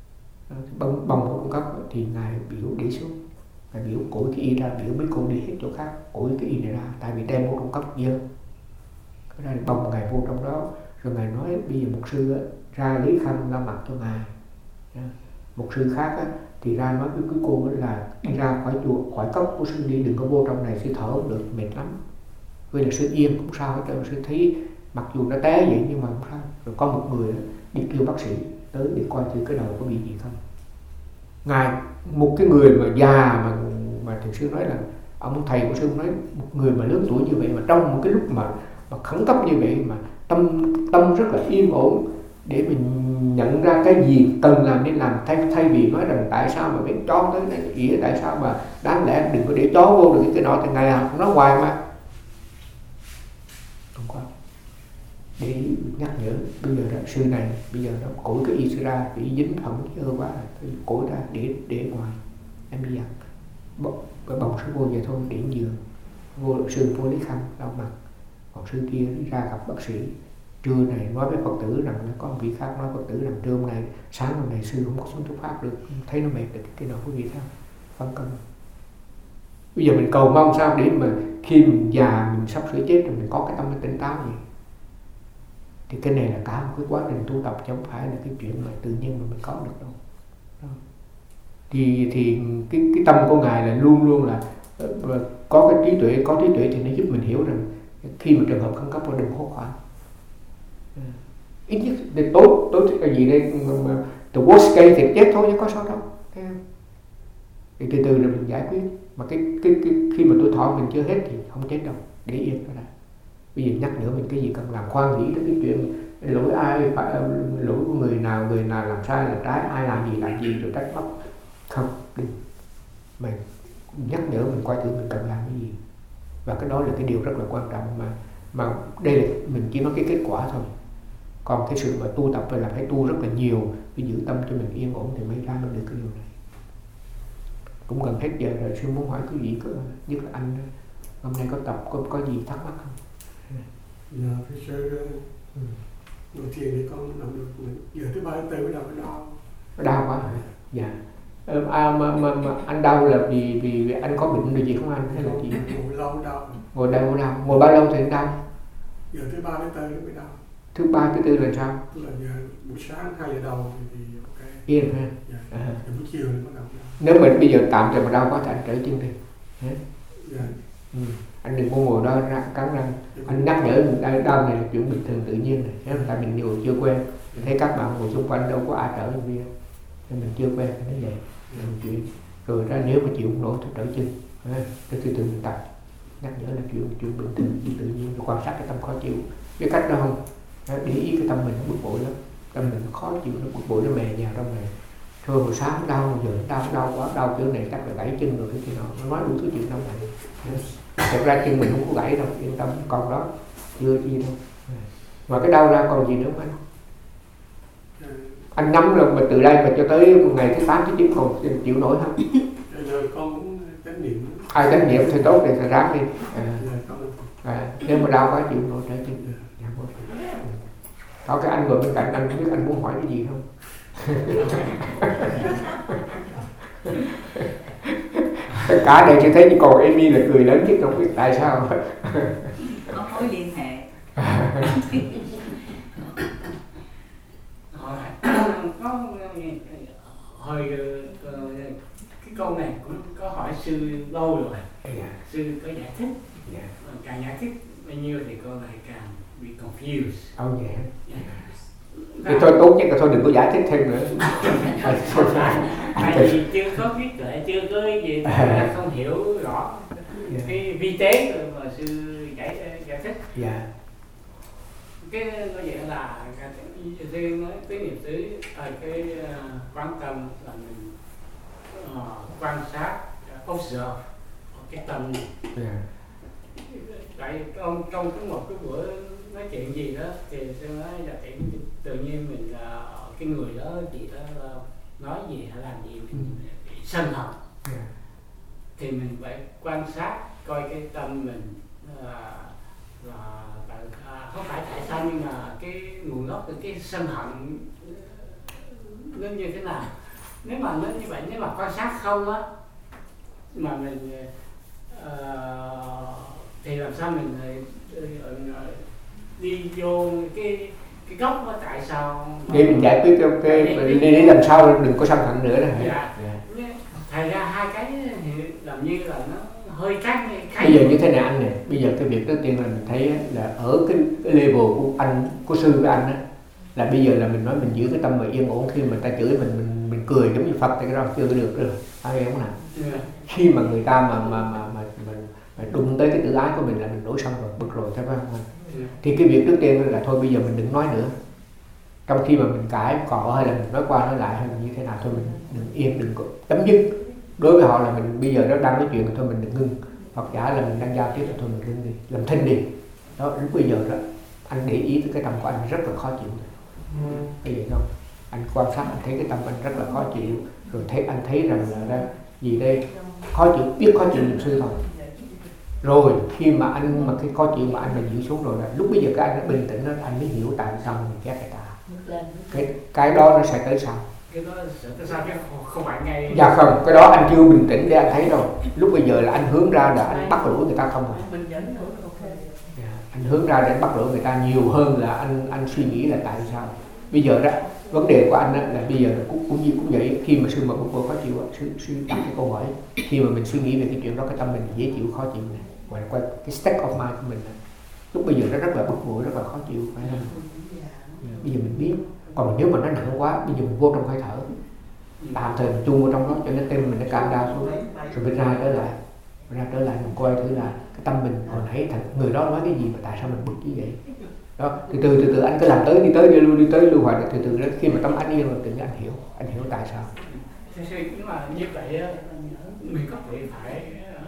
bông bông của Trung Cấp thì ngài biểu để xuống, ngài biểu cổi cái y ra, biểu mấy cô đi hết chỗ khác, cổi cái y này ra, tại vì đem vô Trung Cấp dơ, cái ra bông ngài vô trong đó, rồi ngài nói bây giờ một sư á, ra lấy khăn lau mặt cho ngài, một sư khác á, thì ra nói với quý cô là đi ra khỏi chùa, khỏi cốc của sư đi, đừng có vô trong này, sư thở không được, mệt lắm. Với là sư yên cũng sao hết trơn, sư thấy mặc dù nó té vậy nhưng mà không sao. Rồi có một người đi kêu bác sĩ tới để coi thử cái đầu có bị gì không. Ngài một cái người mà già mà mà thầy sư nói là ông thầy của sư nói một người mà lớn tuổi như vậy mà trong một cái lúc mà mà khẩn cấp như vậy mà tâm tâm rất là yên ổn để mình nhận ra cái gì cần làm nên làm, thay thay vì nói rằng tại sao mà biết chó tới này ỉa, tại sao mà đáng lẽ đừng có để chó vô được cái nọ, thì ngày nào cũng nói hoài mà không có để nhắc nhở. Bây giờ đó, sư này bây giờ nó cổi cái y sư ra, bị dính thẩm dơ quá, cổi ra để để ngoài, em đi giặt cái bồng sư vô về thôi, để giường vô sư vô lấy khăn lau mặt, còn sư kia ra gặp bác sĩ. Trưa này nói với Phật tử rằng có một vị khác nói Phật tử rằng trưa hôm nay sáng hôm nay sư không có xuống thuyết pháp được, thấy nó mệt được cái nào quý vị thấy phân công. Bây giờ mình cầu mong sao để mà khi mình già mình sắp sửa chết rồi mình có cái tâm tỉnh táo gì, thì cái này là cả một cái quá trình tu tập chứ không phải là cái chuyện mà tự nhiên mà mình có được đâu. Đó. Thì thì cái cái tâm của ngài là luôn luôn là có cái trí tuệ, có trí tuệ thì nó giúp mình hiểu rằng khi mà trường hợp khẩn cấp là đừng hốt hoảng. Ít nhất để tốt tốt cái gì đây mà the worst case thì chết thôi chứ có sao đâu, thấy không? Thì từ từ rồi mình giải quyết. Mà cái cái cái khi mà tuổi thọ mình chưa hết thì không chết đâu, để yên đó. Bây giờ nhắc nhở mình cái gì cần làm, khoan nghĩ đến cái chuyện lỗi ai, phải lỗi của người nào, người nào làm sai làm trái, ai làm gì làm gì rồi trách móc, không, đừng. Mình nhắc nhở mình quay thử mình cần làm cái gì, và cái đó là cái điều rất là quan trọng mà mà đây là mình chỉ nói cái kết quả thôi. Còn cái sự mà tu tập là phải tu rất là nhiều để giữ tâm cho mình yên ổn thì mới ra được cái điều này. Cũng gần hết giờ rồi, sư muốn hỏi quý vị, nhất là anh hôm nay có tập có có gì thắc mắc không? Dạ, thưa sư, ừ. Ngồi thiền thì con làm được, giờ thứ ba thứ tư bắt đầu nó đau. Nó đau quá hả? Dạ. À, mà, mà, mà anh đau là vì vì anh có bệnh gì không anh hay là gì? Ngồi lâu đau. Ngồi đau đau. Ngồi bao lâu thì anh đau? Giờ thứ ba thứ tư nó mới đau. Thứ ba thứ tư là sao? Tức là giờ buổi sáng hai giờ đầu thì, thì ok. Yên ha. Dạ. À. Buổi chiều thì bắt đầu. Nếu mà bây giờ tạm thời mà đau quá thì anh trở chân đi. Dạ. Ừ. Anh đừng có ngồi đó ra cắn răng. Anh nhắc nhở mình đau này là chuyện bình thường tự nhiên này, tại mình nhiều chưa quen. Mình thấy các bạn ngồi xung quanh đâu có ai trở như vậy, nên mình chưa quen cái vậy. Mình chuyện rồi ra nếu mà chịu không nổi thì trở chân. Cái từ từ mình tập nhắc nhở là chuyện chuyện bình thường tự nhiên, quan sát cái tâm khó chịu. Cái cách đó không? Để ý cái tâm mình nó bực bội lắm, tâm mình nó khó chịu, nó bực bội, nó mè nhào trong này. Thôi hồi sáng đau, giờ đau đau quá, đau chỗ này chắc là gãy chân rồi cái kia nọ, nó nói đủ thứ chuyện đâu này. Thật ra chân mình không có gãy đâu, yên tâm, còn đó chưa gì đâu. Mà cái đau ra còn gì nữa không anh? Anh nắm rồi mà từ đây mà cho tới ngày thứ tám thứ chín còn chịu nổi không? Rồi con cũng chánh niệm. Ai chánh niệm thì tốt thì phải ráng đi. À. À, nếu mà đau quá chịu nổi trở chân. Có cái anh ngồi bên cạnh anh không biết anh muốn hỏi cái gì không? Tất cả đây chỉ thấy còn Amy là cười lớn chứ không biết tại sao. Có mối liên hệ. Có hồi cái câu này cũng có hỏi sư lâu rồi. Yeah. Sư có giải thích. Yeah. Càng giải thích bao nhiêu thì cô lại càng bị confused. Oh yeah. Yeah. Thì thôi tốt nhất là thôi đừng có giải thích thêm nữa. Tại vì chưa có biết tuệ, chưa có gì à. Không hiểu rõ yeah. Cái vi tế mà sư giải giải thích. Yeah. Cái có nghĩa là sư nói cái niệm xứ ở cái uh, quán tâm là mình uh, quan sát, uh, observe cái tâm này. Yeah. Tại trong trong cái một cái bữa nói chuyện gì đó thì sư nói là tự, tự nhiên mình uh, cái người đó gì đó uh, nói gì hay làm gì mình bị sân hận. Yeah. Thì mình phải quan sát coi cái tâm mình uh, là À, không phải tại sao nhưng mà cái nguồn gốc từ cái sân hận nó như thế nào, nếu mà nó như vậy, nếu mà quan sát không á mà mình uh, thì làm sao mình uh, uh, đi vô cái cái gốc đó, tại sao để mình giải quyết cho cái để, để làm sao đừng có sân hận nữa đó. Dạ. Yeah. Thành ra hai cái thì làm như là nó hơi khác. Bây giờ như thế này anh này, bây giờ cái việc đầu tiên là mình thấy là ở cái, cái level của anh, của sư với anh á, là bây giờ là mình nói mình giữ cái tâm mà yên ổn, khi mà người ta chửi mình mình mình cười giống như Phật thì cái đó chưa được được, ai em nào. Yeah. Khi mà người ta mà mà mà mà mình mà đụng tới cái tự ái của mình là mình nổi sân rồi, bực rồi, thấy không anh? Yeah. Thì cái việc trước tiên là thôi bây giờ mình đừng nói nữa. Trong khi mà mình cãi cọ hay là mình nói qua nói lại hay là như thế nào, thôi mình đừng yên, đừng có chấm dứt. Đối với họ là mình bây giờ nó đang nói chuyện thì thôi mình đừng ngưng, hoặc giả là mình đang giao tiếp thì thôi mình ngưng đi, làm thinh đi. Đó, lúc bây giờ đó anh để ý tới cái tâm của anh rất là khó chịu. Cái gì không? Anh quan sát anh thấy cái tâm anh rất là khó chịu, rồi thấy anh thấy rằng là đây, gì đây khó chịu, biết khó chịu niệm sư thôi. Rồi khi mà anh mà cái khó chịu mà anh mà giữ xuống rồi là lúc bây giờ cái anh nó bình tĩnh đó, anh mới hiểu tại sao mình ghét người ta. Cái cái đó nó sẽ tới sau. Cái đó sẽ tới sau chứ không phải ngay. Dạ không, cái đó anh chưa bình tĩnh để anh thấy đâu. Lúc bây giờ là anh hướng ra là anh bắt lỗi người ta không à. Dạ, anh hướng ra để anh bắt lỗi người ta nhiều hơn là anh anh suy nghĩ là tại sao. Bây giờ đó vấn đề của anh đó, là bây giờ là cũng cũng như cũng vậy, khi mà sư mà bực bội khó chịu, sư sư đặt cái câu hỏi, khi mà mình suy nghĩ về cái chuyện đó, cái tâm mình dễ chịu khó chịu này, gọi là cái state of mind của mình này. Lúc bây giờ nó rất là bực bội, rất là khó chịu, phải không? Bây giờ mình biết, còn nếu mà nó nặng quá, bây giờ mình vô trong hơi thở, tạm thời mình chung vô trong đó cho nên tim mình nó cam đau xuống, rồi mình ra trở lại, mình ra trở lại mình coi thử là cái tâm mình hồi nãy thằng người đó nói cái gì mà tại sao mình bực như vậy. Đó, từ từ từ từ anh cứ làm tới đi tới đi lui đi tới lưu hoài, từ từ đó khi mà tâm anh yên rồi tự nhiên anh hiểu, anh hiểu tại sao. Nhưng mà như vậy mình có thể phải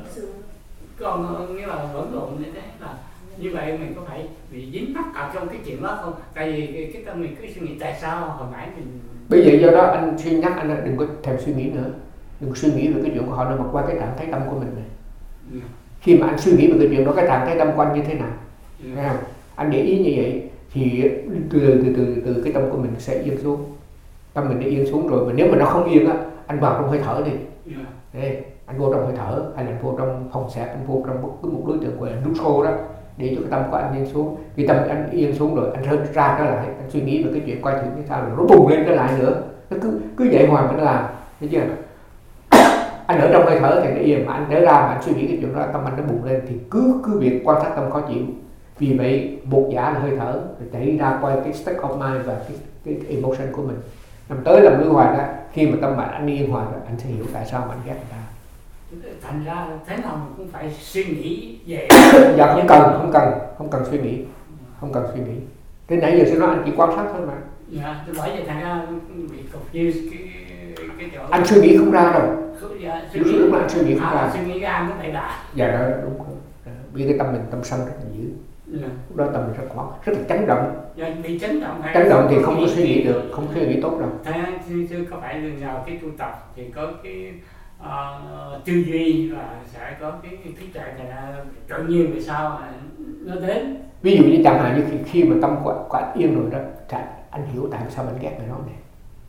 còn nghĩa là vẫn lộn như thế là như vậy mình có phải bị dính mắc ở trong cái chuyện đó không? Tại vì cái, cái tâm mình cứ suy nghĩ tại sao hồi nãy mình. Bây giờ do đó anh suy nhắc anh đừng có thèm suy nghĩ nữa, đừng suy nghĩ về cái chuyện của họ nữa mà qua cái trạng thái tâm của mình này. Yeah. Khi mà anh suy nghĩ về cái chuyện đó, cái trạng thái tâm của anh như thế nào, yeah. Thấy không? Anh để ý như vậy thì từ từ từ từ, từ cái tâm của mình sẽ yên xuống, tâm mình đã yên xuống rồi, mà nếu mà nó không yên á, anh vào trong hơi thở đi. Yeah. Đây, anh vô trong hơi thở hay là anh vô trong phòng xẹp, anh vô trong bất cứ một đối tượng gọi là nút xô đó, để cho cái tâm của anh yên xuống. Khi tâm anh yên xuống rồi, anh rơi ra trở lại, anh suy nghĩ về cái chuyện quay thử như sao rồi nó bùng lên trở lại nữa, nó cứ cứ vậy hoài mà nó làm, thấy chưa? Anh ở trong hơi thở thì nó yên, mà anh để ra mà anh suy nghĩ cái chuyện đó, tâm anh nó bùng lên thì cứ cứ việc quan sát tâm khó chịu. Vì vậy một giả là hơi thở, rồi chạy ra coi cái state of mind và cái, cái emotion của mình. Nằm tới làm lưu hoài đó, khi mà tâm bạn anh yên hoài đó, anh sẽ hiểu tại sao mà anh ghét người ta. Thành ra thế nào mình cũng phải suy nghĩ về. Dạ không cần, không cần, không cần suy nghĩ, không cần suy nghĩ. Thế nãy giờ sẽ nói anh chỉ quan sát thôi mà. Dạ, bởi vậy thành ra bị confuse cái cái chỗ. Anh suy nghĩ không ra đâu. Dạ, suy nghĩ lúc nào anh suy nghĩ không à, ra. Suy nghĩ ra nó lại đã. Dạ đó đúng rồi. Vì cái tâm mình tâm sân rất là dữ. Yeah. Lúc đó tâm mình rất khó, rất là chấn động. Yeah, bị chấn động. Chấn động thì không có suy nghĩ được, không suy nghĩ tốt đâu. Thế chứ có phải là nhờ cái tu tập thì có cái uh, tư duy và sẽ có cái trí tuệ là tự nhiên vì sao nó đến. Ví dụ như chẳng hạn như khi, khi mà tâm của, của anh yên rồi đó, anh hiểu tại sao anh ghét người đó này.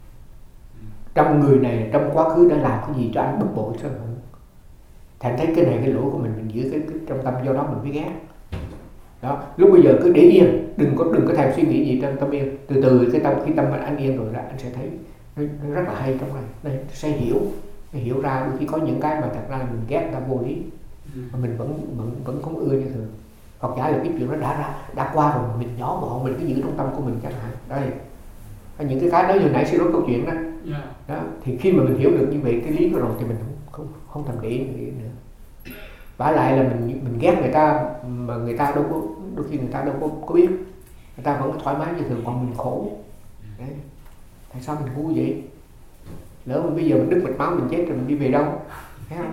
Trong người này, trong quá khứ đã làm cái gì cho anh bực bội sao không? Thành thấy cái này cái lỗi của mình, mình giữ cái, cái trong tâm, do đó mình mới ghét. Đó, lúc bây giờ cứ để yên, đừng có đừng có thèm suy nghĩ gì trong tâm yên. Từ từ cái tâm khi tâm anh yên rồi đó, anh sẽ thấy nó, nó rất là hay trong này, đây sẽ hiểu, hiểu ra đôi khi có những cái mà thật ra là mình ghét người ta vô lý, mà mình vẫn vẫn vẫn không ưa như thường. Hoặc giả là cái chuyện nó đã ra đã qua rồi, mình nhỏ mọn mình cứ giữ trong tâm của mình chẳng hạn. Đây, những cái cái đó hồi nãy sẽ nói câu chuyện đó. Yeah. Đó, thì khi mà mình hiểu được như vậy cái lý rồi thì mình không không không thèm để ý nữa. Vả lại là mình mình ghét người ta mà người ta đâu có, đôi khi người ta đâu có có biết, người ta vẫn thoải mái như thường, còn mình khổ. Đấy. Tại sao mình ngu vậy? Lỡ mà bây giờ mình đứt mạch máu mình chết rồi mình đi về đâu? Thấy không?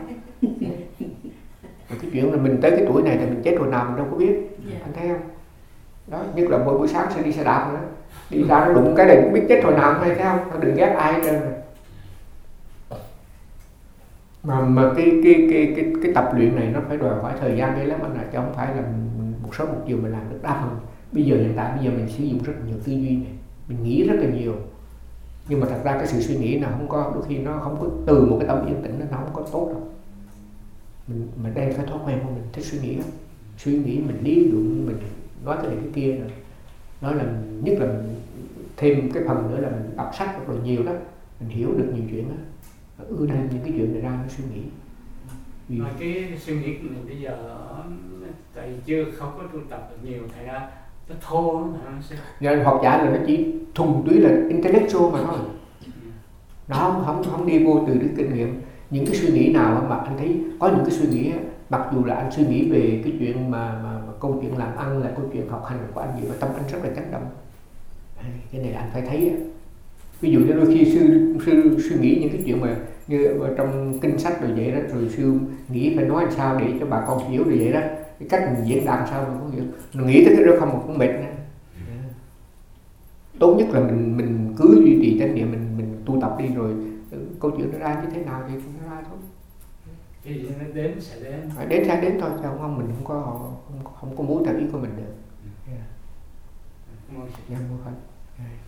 Cái chuyện là mình tới cái tuổi này thì mình chết rồi nào mình đâu có biết. Yeah. Anh thấy không? Đó, nhất là mỗi buổi sáng sẽ đi xe đạp nữa, đi ra nó đụng cái này cũng biết chết rồi nào, hay thấy không? Đừng ghét ai hết trơn. Mà mà cái cái cái cái cái tập luyện này nó phải đòi hỏi thời gian ghê lắm anh ạ, chứ không phải là một sớm một chiều mình làm được. Đa phần bây giờ hiện tại bây giờ mình sử dụng rất nhiều tư duy này, mình nghĩ rất là nhiều, Nhưng mà thật ra cái sự suy nghĩ nào không có, đôi khi nó không có từ một cái tâm yên tĩnh nó không có tốt đâu. Mình mình đây cái thói quen của mình thích suy nghĩ lắm, suy nghĩ mình đi đụng mình nói cái này cái kia rồi, nói là nhất là thêm cái phần nữa là mình đọc sách rồi nhiều lắm, mình hiểu được nhiều chuyện đó, ưa thêm những cái chuyện này ra nó suy nghĩ. Vì mà cái, cái suy nghĩ của mình bây giờ tại chưa không có tu tập được nhiều, thành ra nó thô lắm hả sư? Nên học giả là nó chỉ thuần túy là intellectual mà thôi, nó không không không đi vô từ cái kinh nghiệm. Những cái suy nghĩ nào mà anh thấy có những cái suy nghĩ, mặc dù là anh suy nghĩ về cái chuyện mà, mà, mà câu chuyện làm ăn là câu chuyện học hành của anh gì mà tâm anh rất là chấn động, cái này anh phải thấy. Ví dụ như đôi khi sư sư suy nghĩ những cái chuyện mà như trong kinh sách rồi vậy đó, rồi sư nghĩ phải nói làm sao để cho bà con hiểu rồi vậy đó, cái cách mình diễn đạt sao mà không hiểu, mình nghĩ tới cái đó không một cũng mệt nữa. Tốt nhất là mình mình cứ duy trì chánh niệm, mình mình tu tập đi rồi câu chuyện nó ra như thế nào thì nó ra thôi. Thì nó đến sẽ đến. Đến sẽ đến thôi, chứ không, không mình không có không, không có muốn theo ý của mình được. Yeah. Cảm ơn. Yeah,